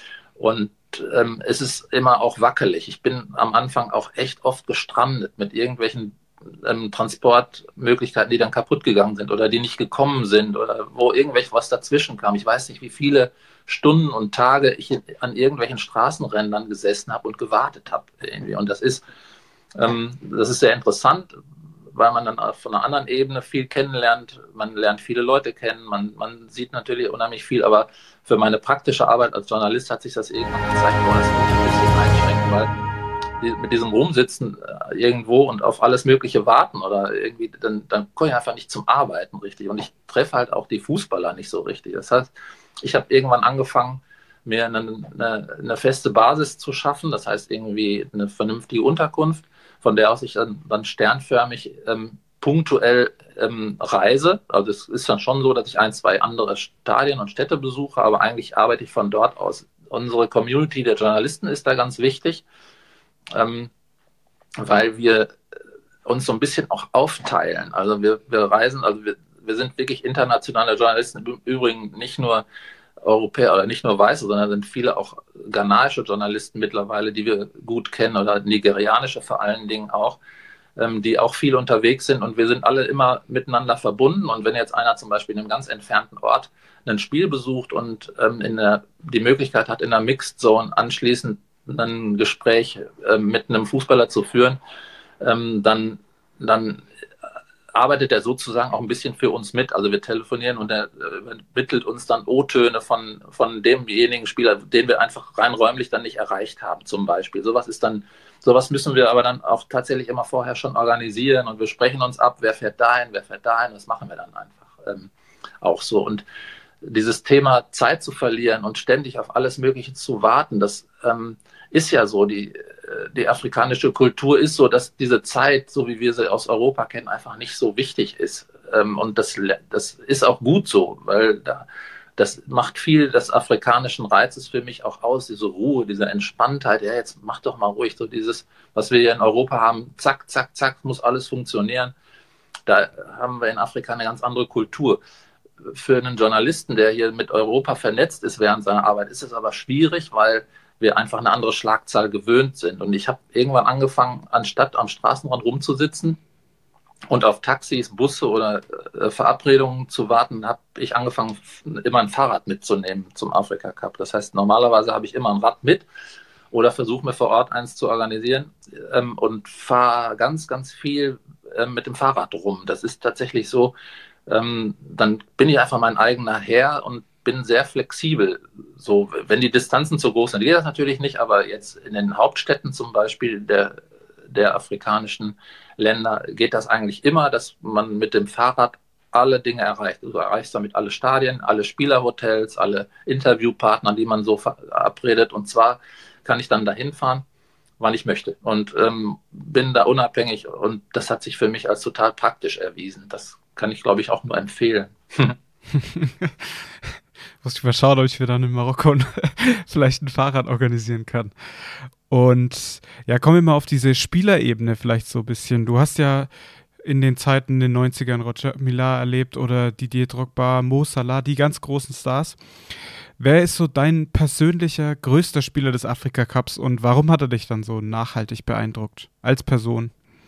Und ähm, es ist immer auch wackelig. Ich bin am Anfang auch echt oft gestrandet mit irgendwelchen ähm, Transportmöglichkeiten, die dann kaputt gegangen sind oder die nicht gekommen sind oder wo irgendwelches was dazwischen kam. Ich weiß nicht, wie viele Stunden und Tage ich an irgendwelchen Straßenrändern gesessen habe und gewartet habe irgendwie. Und das ist, ähm, das ist sehr interessant, weil man dann von einer anderen Ebene viel kennenlernt. Man lernt viele Leute kennen, man, man sieht natürlich unheimlich viel, aber für meine praktische Arbeit als Journalist hat sich das irgendwann gezeigt, boah, das muss ich ein bisschen einschränken, weil mit diesem Rumsitzen äh, irgendwo und auf alles Mögliche warten oder irgendwie, dann, dann komme ich einfach nicht zum Arbeiten richtig. Und ich treffe halt auch die Fußballer nicht so richtig. Das heißt, ich habe irgendwann angefangen, mir eine, eine, eine feste Basis zu schaffen. Das heißt, irgendwie eine vernünftige Unterkunft, von der aus ich dann, dann sternförmig ähm, punktuell ähm, reise. Also es ist dann schon so, dass ich ein, zwei andere Stadien und Städte besuche, aber eigentlich arbeite ich von dort aus. Unsere Community der Journalisten ist da ganz wichtig, ähm, weil wir uns so ein bisschen auch aufteilen. Also wir, wir reisen, also wir, wir sind wirklich internationale Journalisten, im Übrigen nicht nur Europäer oder nicht nur Weiße, sondern sind viele auch ghanaische Journalisten mittlerweile, die wir gut kennen, oder nigerianische vor allen Dingen auch, ähm, die auch viel unterwegs sind, und wir sind alle immer miteinander verbunden. Und wenn jetzt einer zum Beispiel in einem ganz entfernten Ort ein Spiel besucht und ähm, in der, die Möglichkeit hat, in der Mixed Zone anschließend ein Gespräch äh, mit einem Fußballer zu führen, ähm, dann, dann arbeitet er sozusagen auch ein bisschen für uns mit. Also wir telefonieren und er äh, mittelt uns dann O-Töne von, von demjenigen Spieler, den wir einfach rein räumlich dann nicht erreicht haben, zum Beispiel. Sowas ist dann, sowas müssen wir aber dann auch tatsächlich immer vorher schon organisieren, und wir sprechen uns ab, wer fährt dahin, wer fährt dahin, das machen wir dann einfach ähm, auch so. Und dieses Thema Zeit zu verlieren und ständig auf alles Mögliche zu warten, das ähm, ist ja so, die, die afrikanische Kultur ist so, dass diese Zeit, so wie wir sie aus Europa kennen, einfach nicht so wichtig ist. Ähm, und das, das ist auch gut so, weil da, das macht viel des afrikanischen Reizes für mich auch aus, diese Ruhe, diese Entspanntheit. Ja, jetzt mach doch mal ruhig, so dieses, was wir hier in Europa haben, zack, zack, zack, muss alles funktionieren. Da haben wir in Afrika eine ganz andere Kultur. Für einen Journalisten, der hier mit Europa vernetzt ist während seiner Arbeit, ist es aber schwierig, weil wir einfach eine andere Schlagzahl gewöhnt sind. Und ich habe irgendwann angefangen, anstatt am Straßenrand rumzusitzen und auf Taxis, Busse oder äh, Verabredungen zu warten, habe ich angefangen, immer ein Fahrrad mitzunehmen zum Afrika Cup. Das heißt, normalerweise habe ich immer ein Rad mit oder versuche mir vor Ort eins zu organisieren ähm, und fahre ganz, ganz viel äh, mit dem Fahrrad rum. Das ist tatsächlich so, ähm, dann bin ich einfach mein eigener Herr und bin sehr flexibel. So, wenn die Distanzen zu groß sind, geht das natürlich nicht, aber jetzt in den Hauptstädten zum Beispiel der, der afrikanischen Länder geht das eigentlich immer, dass man mit dem Fahrrad alle Dinge erreicht. Du erreichst damit alle Stadien, alle Spielerhotels, alle Interviewpartner, die man so verabredet. Und zwar kann ich dann dahin fahren, wann ich möchte. Und ähm, bin da unabhängig, und das hat sich für mich als total praktisch erwiesen. Das kann ich, glaube ich, auch nur empfehlen. Muss ich mal schauen, ob ich mir dann in Marokko vielleicht ein Fahrrad organisieren kann. Und ja, kommen wir mal auf diese Spielerebene vielleicht so ein bisschen. Du hast ja in den Zeiten in den neunzigern Roger Milla erlebt oder Didier Drogba, Mo Salah, die ganz großen Stars. Wer ist so dein persönlicher größter Spieler des Afrika Cups und warum hat er dich dann so nachhaltig beeindruckt als Person?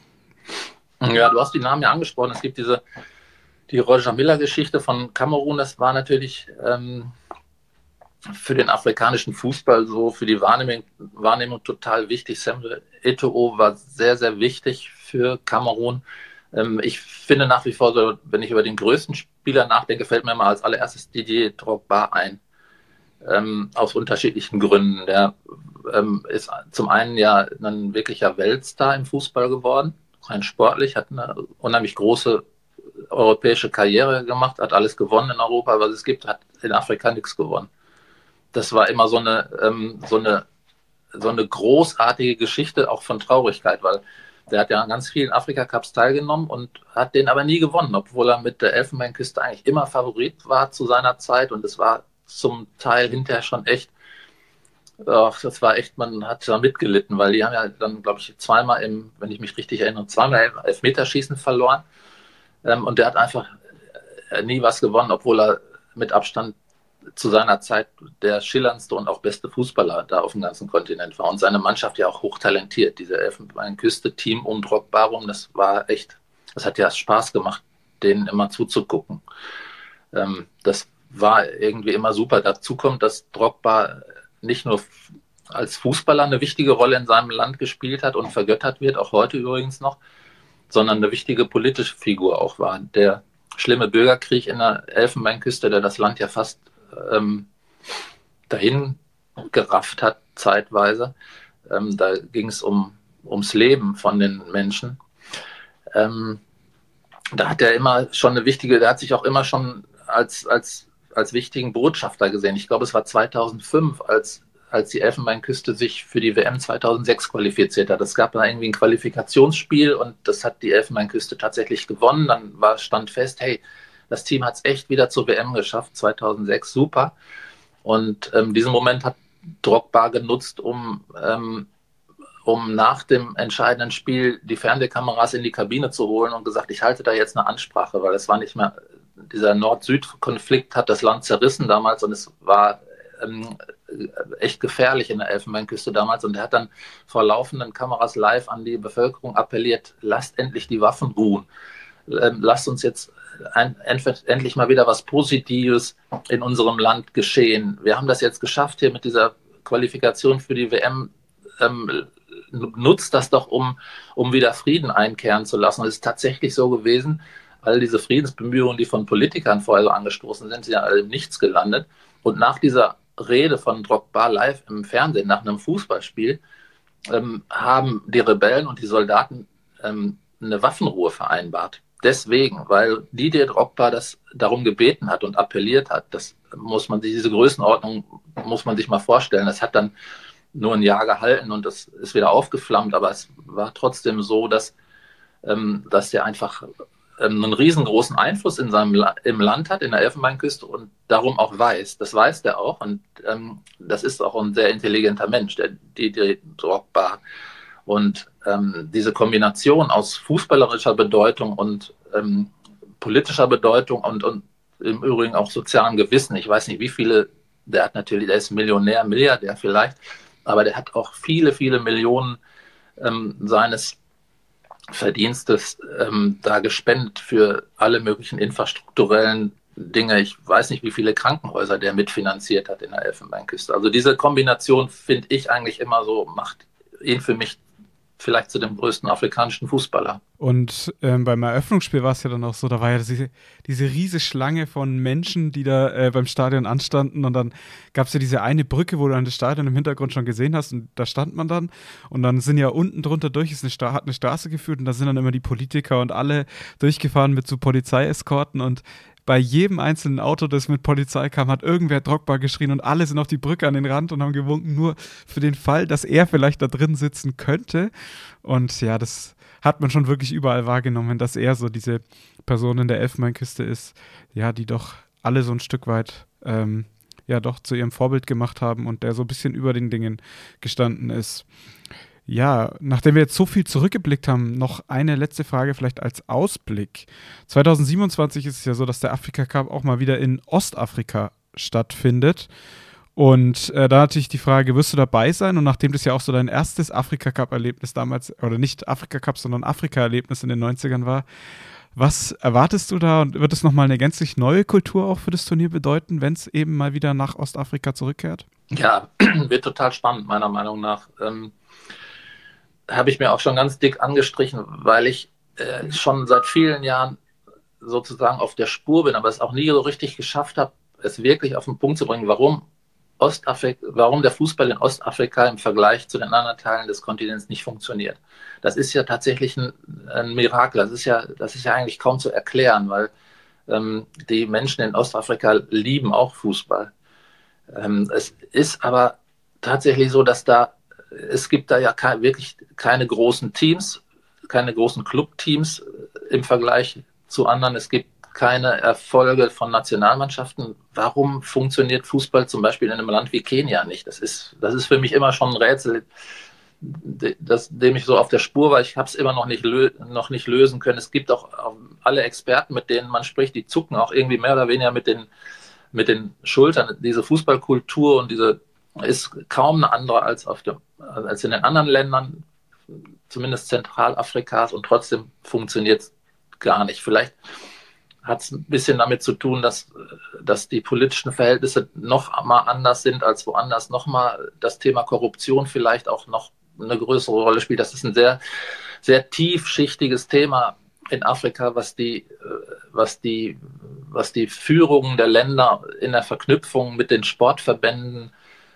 Ja, du hast die Namen ja angesprochen. Es gibt diese die Roger Milla-Geschichte von Kamerun. Das war natürlich ähm, für den afrikanischen Fußball so, für die Wahrnehmung, Wahrnehmung total wichtig. Samuel Eto'o war sehr, sehr wichtig für Kamerun. Ähm, ich finde nach wie vor, so, wenn ich über den größten Spieler nachdenke, fällt mir mal als allererstes Didier Drogba ein. Ähm, aus unterschiedlichen Gründen. Der ähm, ist zum einen ja ein wirklicher Weltstar im Fußball geworden, rein sportlich, hat eine unheimlich große europäische Karriere gemacht, hat alles gewonnen in Europa, was es gibt, hat in Afrika nichts gewonnen. Das war immer so eine, ähm, so eine, so eine großartige Geschichte auch von Traurigkeit, weil der hat ja an ganz vielen Afrika-Cups teilgenommen und hat den aber nie gewonnen, obwohl er mit der Elfenbeinküste eigentlich immer Favorit war zu seiner Zeit, und es war zum Teil hinterher schon echt, ach, das war echt, man hat da mitgelitten, weil die haben ja dann, glaube ich, zweimal im, wenn ich mich richtig erinnere, zweimal im Elfmeterschießen verloren. Ähm, und der hat einfach äh, nie was gewonnen, obwohl er mit Abstand zu seiner Zeit der schillerndste und auch beste Fußballer da auf dem ganzen Kontinent war. Und seine Mannschaft ja auch hochtalentiert. Diese Elfenbeinküste-Team um Drogba rum, das war echt, das hat ja Spaß gemacht, denen immer zuzugucken. Ähm, das war irgendwie immer super. Dazu kommt, dass Drogba nicht nur als Fußballer eine wichtige Rolle in seinem Land gespielt hat und vergöttert wird, auch heute übrigens noch, sondern eine wichtige politische Figur auch war. Der schlimme Bürgerkrieg in der Elfenbeinküste, der das Land ja fast ähm, dahin gerafft hat, zeitweise. Ähm, da ging es um ums Leben von den Menschen. Ähm, da hat er immer schon eine wichtige, der hat sich auch immer schon als, als, als wichtigen Botschafter gesehen. Ich glaube, es war zweitausendfünf, als, als die Elfenbeinküste sich für die W M zweitausendsechs qualifiziert hat. Es gab da irgendwie ein Qualifikationsspiel und das hat die Elfenbeinküste tatsächlich gewonnen. Dann war, stand fest, hey, das Team hat es echt wieder zur W M geschafft, zweitausendsechs, super. Und ähm, diesen Moment hat Drogba genutzt, um, ähm, um nach dem entscheidenden Spiel die Fernsehkameras in die Kabine zu holen und gesagt, ich halte da jetzt eine Ansprache, weil es war nicht mehr, dieser Nord-Süd-Konflikt hat das Land zerrissen damals und es war ähm, echt gefährlich in der Elfenbeinküste damals. Und er hat dann vor laufenden Kameras live an die Bevölkerung appelliert, lasst endlich die Waffen ruhen. Ähm, lasst uns jetzt ein, endlich mal wieder was Positives in unserem Land geschehen. Wir haben das jetzt geschafft hier mit dieser Qualifikation für die W M. Ähm, nutzt das doch, um, um wieder Frieden einkehren zu lassen. Und es ist tatsächlich so gewesen, all diese Friedensbemühungen, die von Politikern vorher so angestoßen sind, sind ja alle im Nichts gelandet. Und nach dieser Rede von Drogba live im Fernsehen, nach einem Fußballspiel, ähm, haben die Rebellen und die Soldaten ähm, eine Waffenruhe vereinbart. Deswegen, weil Didier Drogba das darum gebeten hat und appelliert hat, das muss man sich, diese Größenordnung muss man sich mal vorstellen. Das hat dann nur ein Jahr gehalten und das ist wieder aufgeflammt, aber es war trotzdem so, dass, ähm, dass der einfach ähm, einen riesengroßen Einfluss in seinem La- im Land hat, in der Elfenbeinküste und darum auch weiß. Das weiß der auch und ähm, das ist auch ein sehr intelligenter Mensch, der Didier Drogba. Und ähm, diese Kombination aus fußballerischer Bedeutung und ähm, politischer Bedeutung und, und im Übrigen auch sozialem Gewissen. Ich weiß nicht, wie viele, der hat natürlich, der ist Millionär, Milliardär vielleicht, aber der hat auch viele, viele Millionen ähm, seines Verdienstes ähm, da gespendet für alle möglichen infrastrukturellen Dinge. Ich weiß nicht, wie viele Krankenhäuser der mitfinanziert hat in der Elfenbeinküste. Also diese Kombination finde ich eigentlich immer so, macht ihn für mich vielleicht zu dem größten afrikanischen Fußballer. Und ähm, beim Eröffnungsspiel war es ja dann auch so, da war ja diese, diese riesige Schlange von Menschen, die da äh, beim Stadion anstanden und dann gab es ja diese eine Brücke, wo du dann das Stadion im Hintergrund schon gesehen hast und da stand man dann und dann sind ja unten drunter durch, ist eine Stra- hat eine Straße geführt und da sind dann immer die Politiker und alle durchgefahren mit so Polizeieskorten und bei jedem einzelnen Auto, das mit Polizei kam, hat irgendwer Drogba geschrien und alle sind auf die Brücke an den Rand und haben gewunken, nur für den Fall, dass er vielleicht da drin sitzen könnte. Und ja, das hat man schon wirklich überall wahrgenommen, dass er so diese Person in der Elfenbeinküste ist, ja, die doch alle so ein Stück weit ähm, ja doch zu ihrem Vorbild gemacht haben und der so ein bisschen über den Dingen gestanden ist. Ja, nachdem wir jetzt so viel zurückgeblickt haben, noch eine letzte Frage vielleicht als Ausblick. zwanzig siebenundzwanzig ist es ja so, dass der Afrika Cup auch mal wieder in Ostafrika stattfindet. Und äh, da natürlich die Frage, wirst du dabei sein? Und nachdem das ja auch so dein erstes Afrika-Cup-Erlebnis damals, oder nicht Afrika-Cup, sondern Afrika-Erlebnis in den neunzigern war, was erwartest du da? Und wird es nochmal eine gänzlich neue Kultur auch für das Turnier bedeuten, wenn es eben mal wieder nach Ostafrika zurückkehrt? Ja, wird total spannend, meiner Meinung nach. Ähm, habe ich mir auch schon ganz dick angestrichen, weil ich äh, schon seit vielen Jahren sozusagen auf der Spur bin, aber es auch nie so richtig geschafft habe, es wirklich auf den Punkt zu bringen, warum Ostafrika, warum der Fußball in Ostafrika im Vergleich zu den anderen Teilen des Kontinents nicht funktioniert. Das ist ja tatsächlich ein, ein Mirakel. Das ist ja, das ist ja eigentlich kaum zu erklären, weil ähm, die Menschen in Ostafrika lieben auch Fußball. Ähm, es ist aber tatsächlich so, dass da es gibt da ja ke- wirklich keine großen Teams, keine großen Clubteams im Vergleich zu anderen. Es gibt keine Erfolge von Nationalmannschaften. Warum funktioniert Fußball zum Beispiel in einem Land wie Kenia nicht? Das ist, das ist für mich immer schon ein Rätsel, das, dem ich so auf der Spur war. Ich habe es immer noch nicht, lö- noch nicht lösen können. Es gibt auch, auch alle Experten, mit denen man spricht, die zucken auch irgendwie mehr oder weniger mit den, mit den Schultern. Diese Fußballkultur und diese ist kaum eine andere als, auf dem, als in den anderen Ländern, zumindest Zentralafrikas, und trotzdem funktioniert es gar nicht. Vielleicht hat es ein bisschen damit zu tun, dass, dass die politischen Verhältnisse noch mal anders sind als woanders, noch mal das Thema Korruption vielleicht auch noch eine größere Rolle spielt. Das ist ein sehr, sehr tiefschichtiges Thema in Afrika, was die, was die, was die Führung der Länder in der Verknüpfung mit den Sportverbänden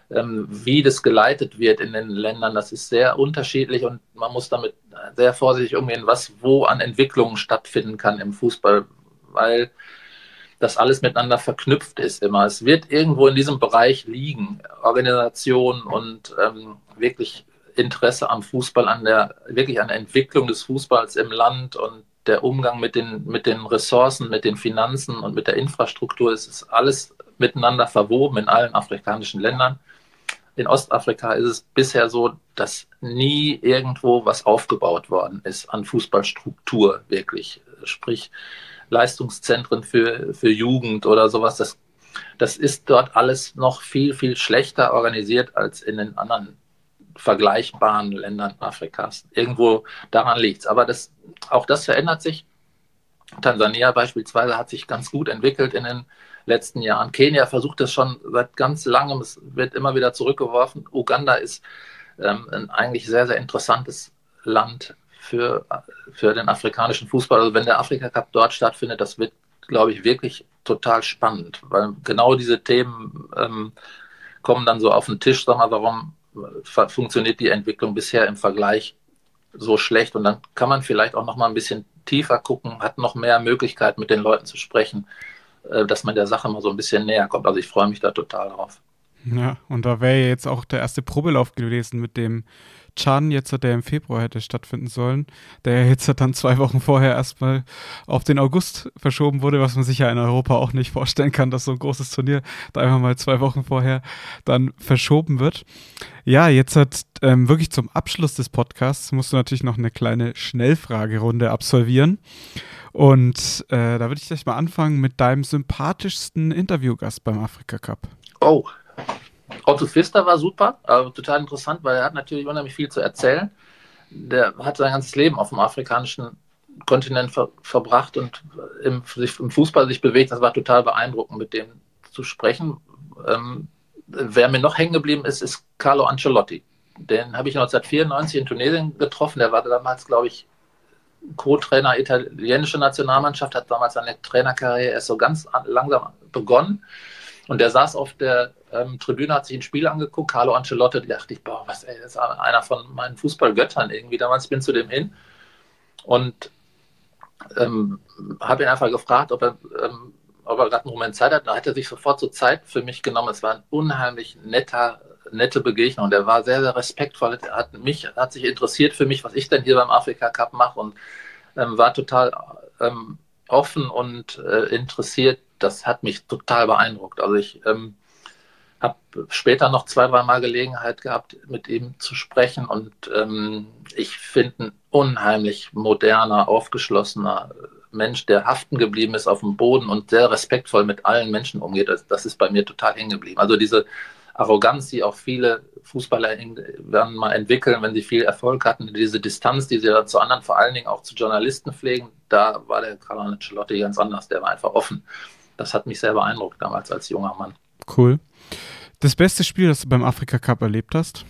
ähm, wie das geleitet wird in den Ländern, das ist sehr unterschiedlich und man muss damit sehr vorsichtig umgehen, was wo an Entwicklungen stattfinden kann im Fußball, weil das alles miteinander verknüpft ist immer. Es wird irgendwo in diesem Bereich liegen, Organisation und ähm, wirklich Interesse am Fußball, an der, wirklich an der Entwicklung des Fußballs im Land und der Umgang mit den, mit den Ressourcen, mit den Finanzen und mit der Infrastruktur. Es ist alles miteinander verwoben in allen afrikanischen Ländern. In Ostafrika ist es bisher so, dass nie irgendwo was aufgebaut worden ist an Fußballstruktur wirklich. Sprich, Leistungszentren für, für Jugend oder sowas. Das, das ist dort alles noch viel, viel schlechter organisiert als in den anderen vergleichbaren Ländern Afrikas. Irgendwo daran liegt es. Aber das, auch das verändert sich. Tansania beispielsweise hat sich ganz gut entwickelt in den letzten Jahren. Kenia versucht das schon seit ganz langem. Es wird immer wieder zurückgeworfen. Uganda ist ähm, ein eigentlich sehr, sehr interessantes Land für, für den afrikanischen Fußball. Also wenn der Afrika Cup dort stattfindet, das wird, glaube ich, wirklich total spannend, weil genau diese Themen ähm, kommen dann so auf den Tisch. Sag mal, warum funktioniert die Entwicklung bisher im Vergleich so schlecht? Und dann kann man vielleicht auch noch mal ein bisschen tiefer gucken, hat noch mehr Möglichkeiten, mit den Leuten zu sprechen, äh, dass man der Sache mal so ein bisschen näher kommt. Also ich freue mich da total drauf. Ja, und da wäre ja jetzt auch der erste Probelauf gewesen mit dem Chan jetzt, der im Februar hätte stattfinden sollen, der jetzt dann zwei Wochen vorher erstmal auf den August verschoben wurde, was man sich ja in Europa auch nicht vorstellen kann, dass so ein großes Turnier da einfach mal zwei Wochen vorher dann verschoben wird. Ja, jetzt hat ähm, wirklich zum Abschluss des Podcasts musst du natürlich noch eine kleine Schnellfragerunde absolvieren. Und äh, da würde ich gleich mal anfangen mit deinem sympathischsten Interviewgast beim Afrika Cup. Oh, Otto Pfister war super, also total interessant, weil er hat natürlich unheimlich viel zu erzählen. Der hat sein ganzes Leben auf dem afrikanischen Kontinent ver- verbracht und im, sich, im Fußball sich bewegt. Das war total beeindruckend, mit dem zu sprechen. Ähm, wer mir noch hängen geblieben ist, ist Carlo Ancelotti. Den habe ich neunzehnhundertvierundneunzig in Tunesien getroffen. Der war damals, glaube ich, Co-Trainer italienische Nationalmannschaft, hat damals seine Trainerkarriere erst so ganz langsam begonnen. Und der saß auf der ähm, Tribüne, hat sich ein Spiel angeguckt, Carlo Ancelotti, da dachte ich, boah, was, ey, das ist einer von meinen Fußballgöttern irgendwie damals, bin zu dem hin und ähm, habe ihn einfach gefragt, ob er, ähm, ob er gerade einen Moment Zeit hat. Da hat er sich sofort so Zeit für mich genommen. Es war ein unheimlich netter, nette Begegnung. Der war sehr, sehr respektvoll, er hat mich, hat sich interessiert für mich, was ich denn hier beim Afrika Cup mache und ähm, war total ähm, offen und äh, interessiert. Das hat mich total beeindruckt. Also ich ähm, habe später noch zwei, dreimal Gelegenheit gehabt, mit ihm zu sprechen und ähm, ich finde ein unheimlich moderner, aufgeschlossener Mensch, der haften geblieben ist auf dem Boden und sehr respektvoll mit allen Menschen umgeht. Das, das ist bei mir total hängen geblieben. Also diese Arroganz, die auch viele Fußballer werden mal entwickeln, wenn sie viel Erfolg hatten, diese Distanz, die sie dann zu anderen, vor allen Dingen auch zu Journalisten pflegen, da war der Carlo Ancelotti ganz anders, der war einfach offen. Das hat mich sehr beeindruckt damals als junger Mann. Cool. Das beste Spiel, das du beim Afrika Cup erlebt hast?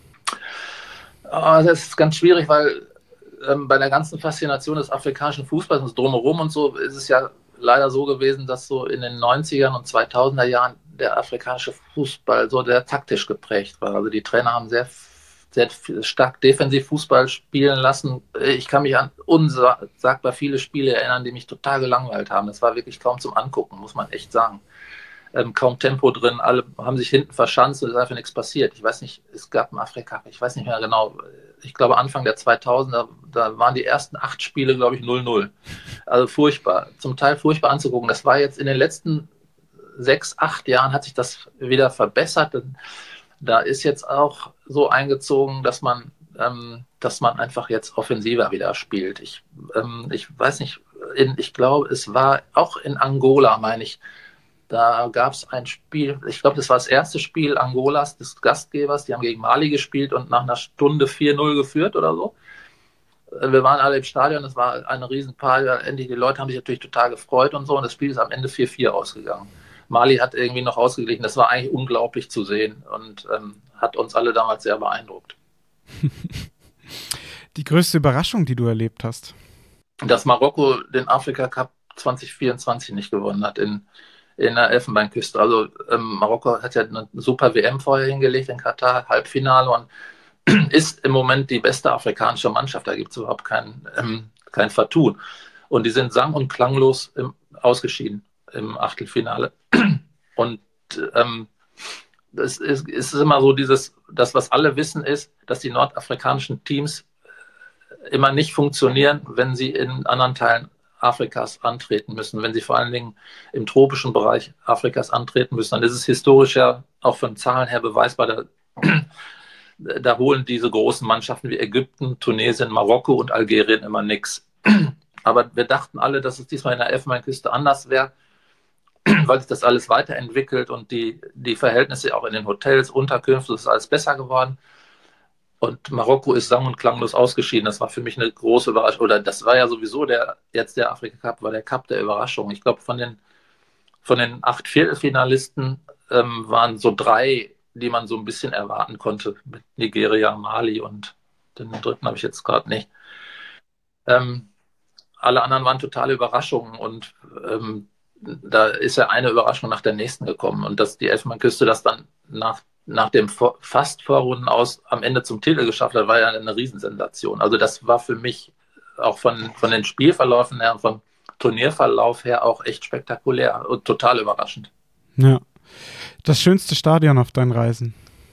Oh, das ist ganz schwierig, weil ähm, bei der ganzen Faszination des afrikanischen Fußballs und drumherum und so ist es ja leider so gewesen, dass so in den neunzigern und zweitausender Jahren der afrikanische Fußball so sehr taktisch geprägt war. Also die Trainer haben sehr, sehr stark defensiv Fußball spielen lassen. Ich kann mich an unsagbar viele Spiele erinnern, die mich total gelangweilt haben. Das war wirklich kaum zum Angucken, muss man echt sagen. Ähm, kaum Tempo drin, alle haben sich hinten verschanzt und es ist einfach nichts passiert. Ich weiß nicht, es gab im Afrika, ich weiß nicht mehr genau, ich glaube Anfang der zweitausender, da waren die ersten acht Spiele, glaube ich, null null. Also furchtbar, zum Teil furchtbar anzugucken. Das war jetzt in den letzten sechs, acht Jahren hat sich das wieder verbessert. Da ist jetzt auch so eingezogen, dass man, ähm, dass man einfach jetzt offensiver wieder spielt. Ich, ähm, ich weiß nicht, in, ich glaube, es war auch in Angola, meine ich, da gab es ein Spiel, ich glaube, das war das erste Spiel Angolas, des Gastgebers, die haben gegen Mali gespielt und nach einer Stunde vier null geführt oder so. Wir waren alle im Stadion, es war eine Riesenparty, endlich die Leute haben sich natürlich total gefreut und so und das Spiel ist am Ende vier vier ausgegangen. Mali hat irgendwie noch ausgeglichen, das war eigentlich unglaublich zu sehen und ähm, hat uns alle damals sehr beeindruckt. Die größte Überraschung, die du erlebt hast? Dass Marokko den Afrika Cup zwanzig vierundzwanzig nicht gewonnen hat in in der Elfenbeinküste. Also ähm, Marokko hat ja eine super W M vorher hingelegt in Katar, Halbfinale, und ist im Moment die beste afrikanische Mannschaft. Da gibt es überhaupt kein, ähm, kein Vertun. Und die sind sang- und klanglos im, ausgeschieden im Achtelfinale. Und ähm, es ist, es ist immer so dieses, das, was alle wissen, ist, dass die nordafrikanischen Teams immer nicht funktionieren, wenn sie in anderen Teilen Afrikas antreten müssen, wenn sie vor allen Dingen im tropischen Bereich Afrikas antreten müssen. Dann ist es historisch ja auch von Zahlen her beweisbar. Da, da holen diese großen Mannschaften wie Ägypten, Tunesien, Marokko und Algerien immer nichts. Aber wir dachten alle, dass es diesmal in der Elfenbeinküste anders wäre, weil sich das alles weiterentwickelt und die, die Verhältnisse auch in den Hotels, Unterkünften, das ist alles besser geworden. Und Marokko ist sang- und klanglos ausgeschieden. Das war für mich eine große Überraschung. Oder das war ja sowieso der, jetzt der Afrika Cup, war der Cup der Überraschung. Ich glaube, von den, von den acht Viertelfinalisten ähm, waren so drei, die man so ein bisschen erwarten konnte. Mit Nigeria, Mali und den dritten habe ich jetzt gerade nicht. Ähm, alle anderen waren totale Überraschungen, und ähm, da ist ja eine Überraschung nach der nächsten gekommen. Und dass die Elfenbeinküste das dann nach, nach dem Vor fast Vorrunden aus am Ende zum Titel geschafft hat, war ja eine Riesensensation. Also das war für mich auch von, von den Spielverläufen her und vom Turnierverlauf her auch echt spektakulär und total überraschend. Ja. Das schönste Stadion auf deinen Reisen?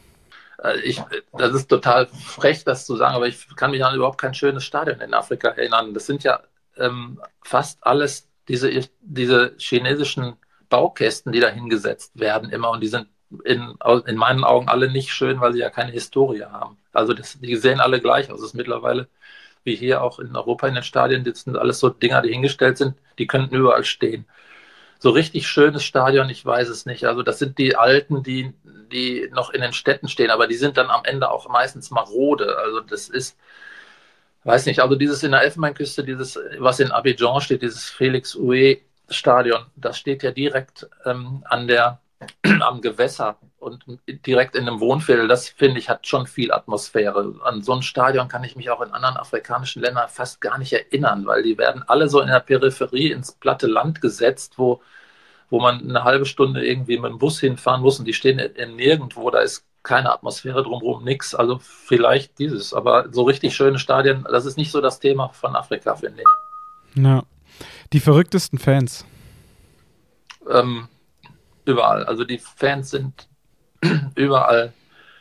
Ich, das ist total frech, das zu sagen, aber ich kann mich an überhaupt kein schönes Stadion in Afrika erinnern. Das sind ja ähm, fast alles diese, diese chinesischen Baukästen, die da hingesetzt werden immer, und die sind in, in meinen Augen alle nicht schön, weil sie ja keine Historie haben. Also das, die sehen alle gleich aus. Es ist mittlerweile, wie hier auch in Europa in den Stadien, das sind alles so Dinger, die hingestellt sind, die könnten überall stehen. So richtig schönes Stadion, ich weiß es nicht. Also das sind die alten, die, die noch in den Städten stehen, aber die sind dann am Ende auch meistens marode. Also das ist, weiß nicht, also dieses in der Elfenbeinküste, dieses, was in Abidjan steht, dieses Félix-Oué-Stadion, das steht ja direkt ähm, an der, am Gewässer und direkt in einem Wohnviertel. Das, finde ich, hat schon viel Atmosphäre. An so ein Stadion kann ich mich auch in anderen afrikanischen Ländern fast gar nicht erinnern, weil die werden alle so in der Peripherie ins platte Land gesetzt, wo, wo man eine halbe Stunde irgendwie mit dem Bus hinfahren muss, und die stehen in nirgendwo, da ist keine Atmosphäre drumherum, nix. Also vielleicht dieses, aber so richtig schöne Stadien, das ist nicht so das Thema von Afrika, finde ich. Ja. Die verrücktesten Fans? Ähm, überall. Also die Fans sind überall,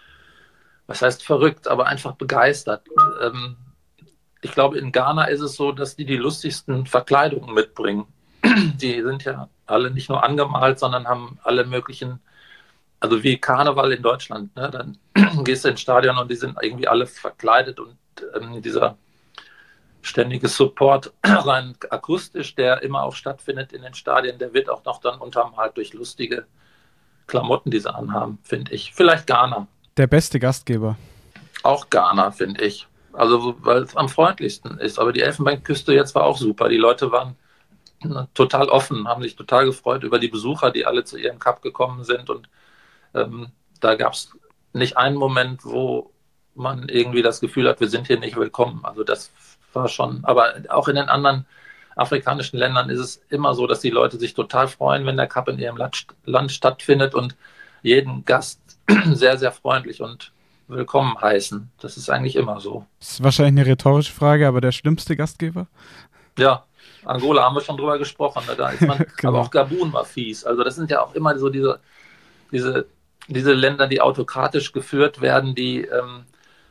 was heißt verrückt, aber einfach begeistert. Ähm, ich glaube, in Ghana ist es so, dass die die lustigsten Verkleidungen mitbringen. Die sind ja alle nicht nur angemalt, sondern haben alle möglichen, also wie Karneval in Deutschland, ne? Dann gehst du ins Stadion und die sind irgendwie alle verkleidet, und ähm, dieser ständige Support rein akustisch, der immer auch stattfindet in den Stadien, der wird auch noch dann untermalt durch lustige Klamotten, die sie anhaben, finde ich. Vielleicht Ghana. Der beste Gastgeber? Auch Ghana, finde ich. Also, weil es am freundlichsten ist. Aber die Elfenbeinküste jetzt war auch super. Die Leute waren total offen, haben sich total gefreut über die Besucher, die alle zu ihrem Cup gekommen sind. Und ähm, da gab es nicht einen Moment, wo man irgendwie das Gefühl hat, wir sind hier nicht willkommen. Also das war schon, aber auch in den anderen afrikanischen Ländern ist es immer so, dass die Leute sich total freuen, wenn der Cup in ihrem Land stattfindet, und jeden Gast sehr, sehr freundlich und willkommen heißen. Das ist eigentlich immer so. Das ist wahrscheinlich eine rhetorische Frage, aber der schlimmste Gastgeber? Ja, Angola haben wir schon drüber gesprochen. Da ist man, genau. Aber auch Gabun war fies. Also das sind ja auch immer so diese, diese, diese Länder, die autokratisch geführt werden, die, ähm,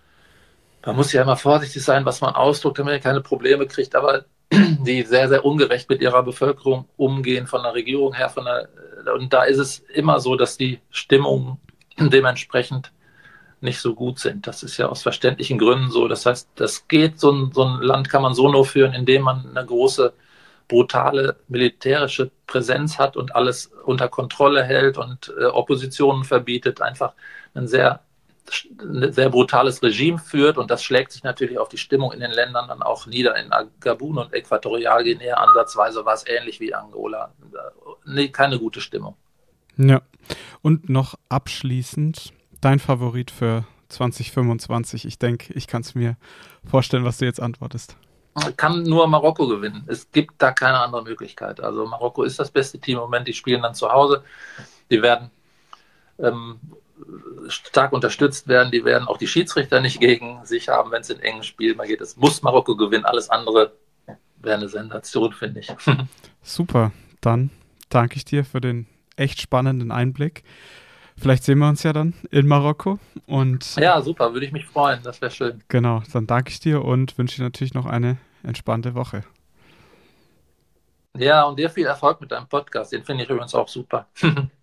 man muss ja immer vorsichtig sein, was man ausdrückt, damit man keine Probleme kriegt, aber die sehr, sehr ungerecht mit ihrer Bevölkerung umgehen, von der Regierung her. Von der, und da ist es immer so, dass die Stimmungen dementsprechend nicht so gut sind. Das ist ja aus verständlichen Gründen so. Das heißt, das geht, so ein, so ein Land kann man so nur führen, indem man eine große, brutale militärische Präsenz hat und alles unter Kontrolle hält und äh, Oppositionen verbietet, einfach ein sehr, ein sehr brutales Regime führt, und das schlägt sich natürlich auf die Stimmung in den Ländern dann auch nieder. In Gabun und Äquatorialguinea ansatzweise war es ähnlich wie Angola. Nee, keine gute Stimmung. Ja, und noch abschließend dein Favorit für zwanzig fünfundzwanzig? Ich denke, ich kann es mir vorstellen, was du jetzt antwortest. kann nur Marokko gewinnen. Es gibt da keine andere Möglichkeit. Also Marokko ist das beste Team im Moment. Die spielen dann zu Hause. Die werden ähm, stark unterstützt werden. Die werden auch die Schiedsrichter nicht gegen sich haben, wenn es in engen Spielen mal geht. Es muss Marokko gewinnen. Alles andere wäre eine Sensation, finde ich. Super, dann danke ich dir für den echt spannenden Einblick. Vielleicht sehen wir uns ja dann in Marokko. Und ja, super, würde ich mich freuen. Das wäre schön. Genau, dann danke ich dir und wünsche dir natürlich noch eine entspannte Woche. Ja, und dir viel Erfolg mit deinem Podcast. Den finde ich übrigens auch super.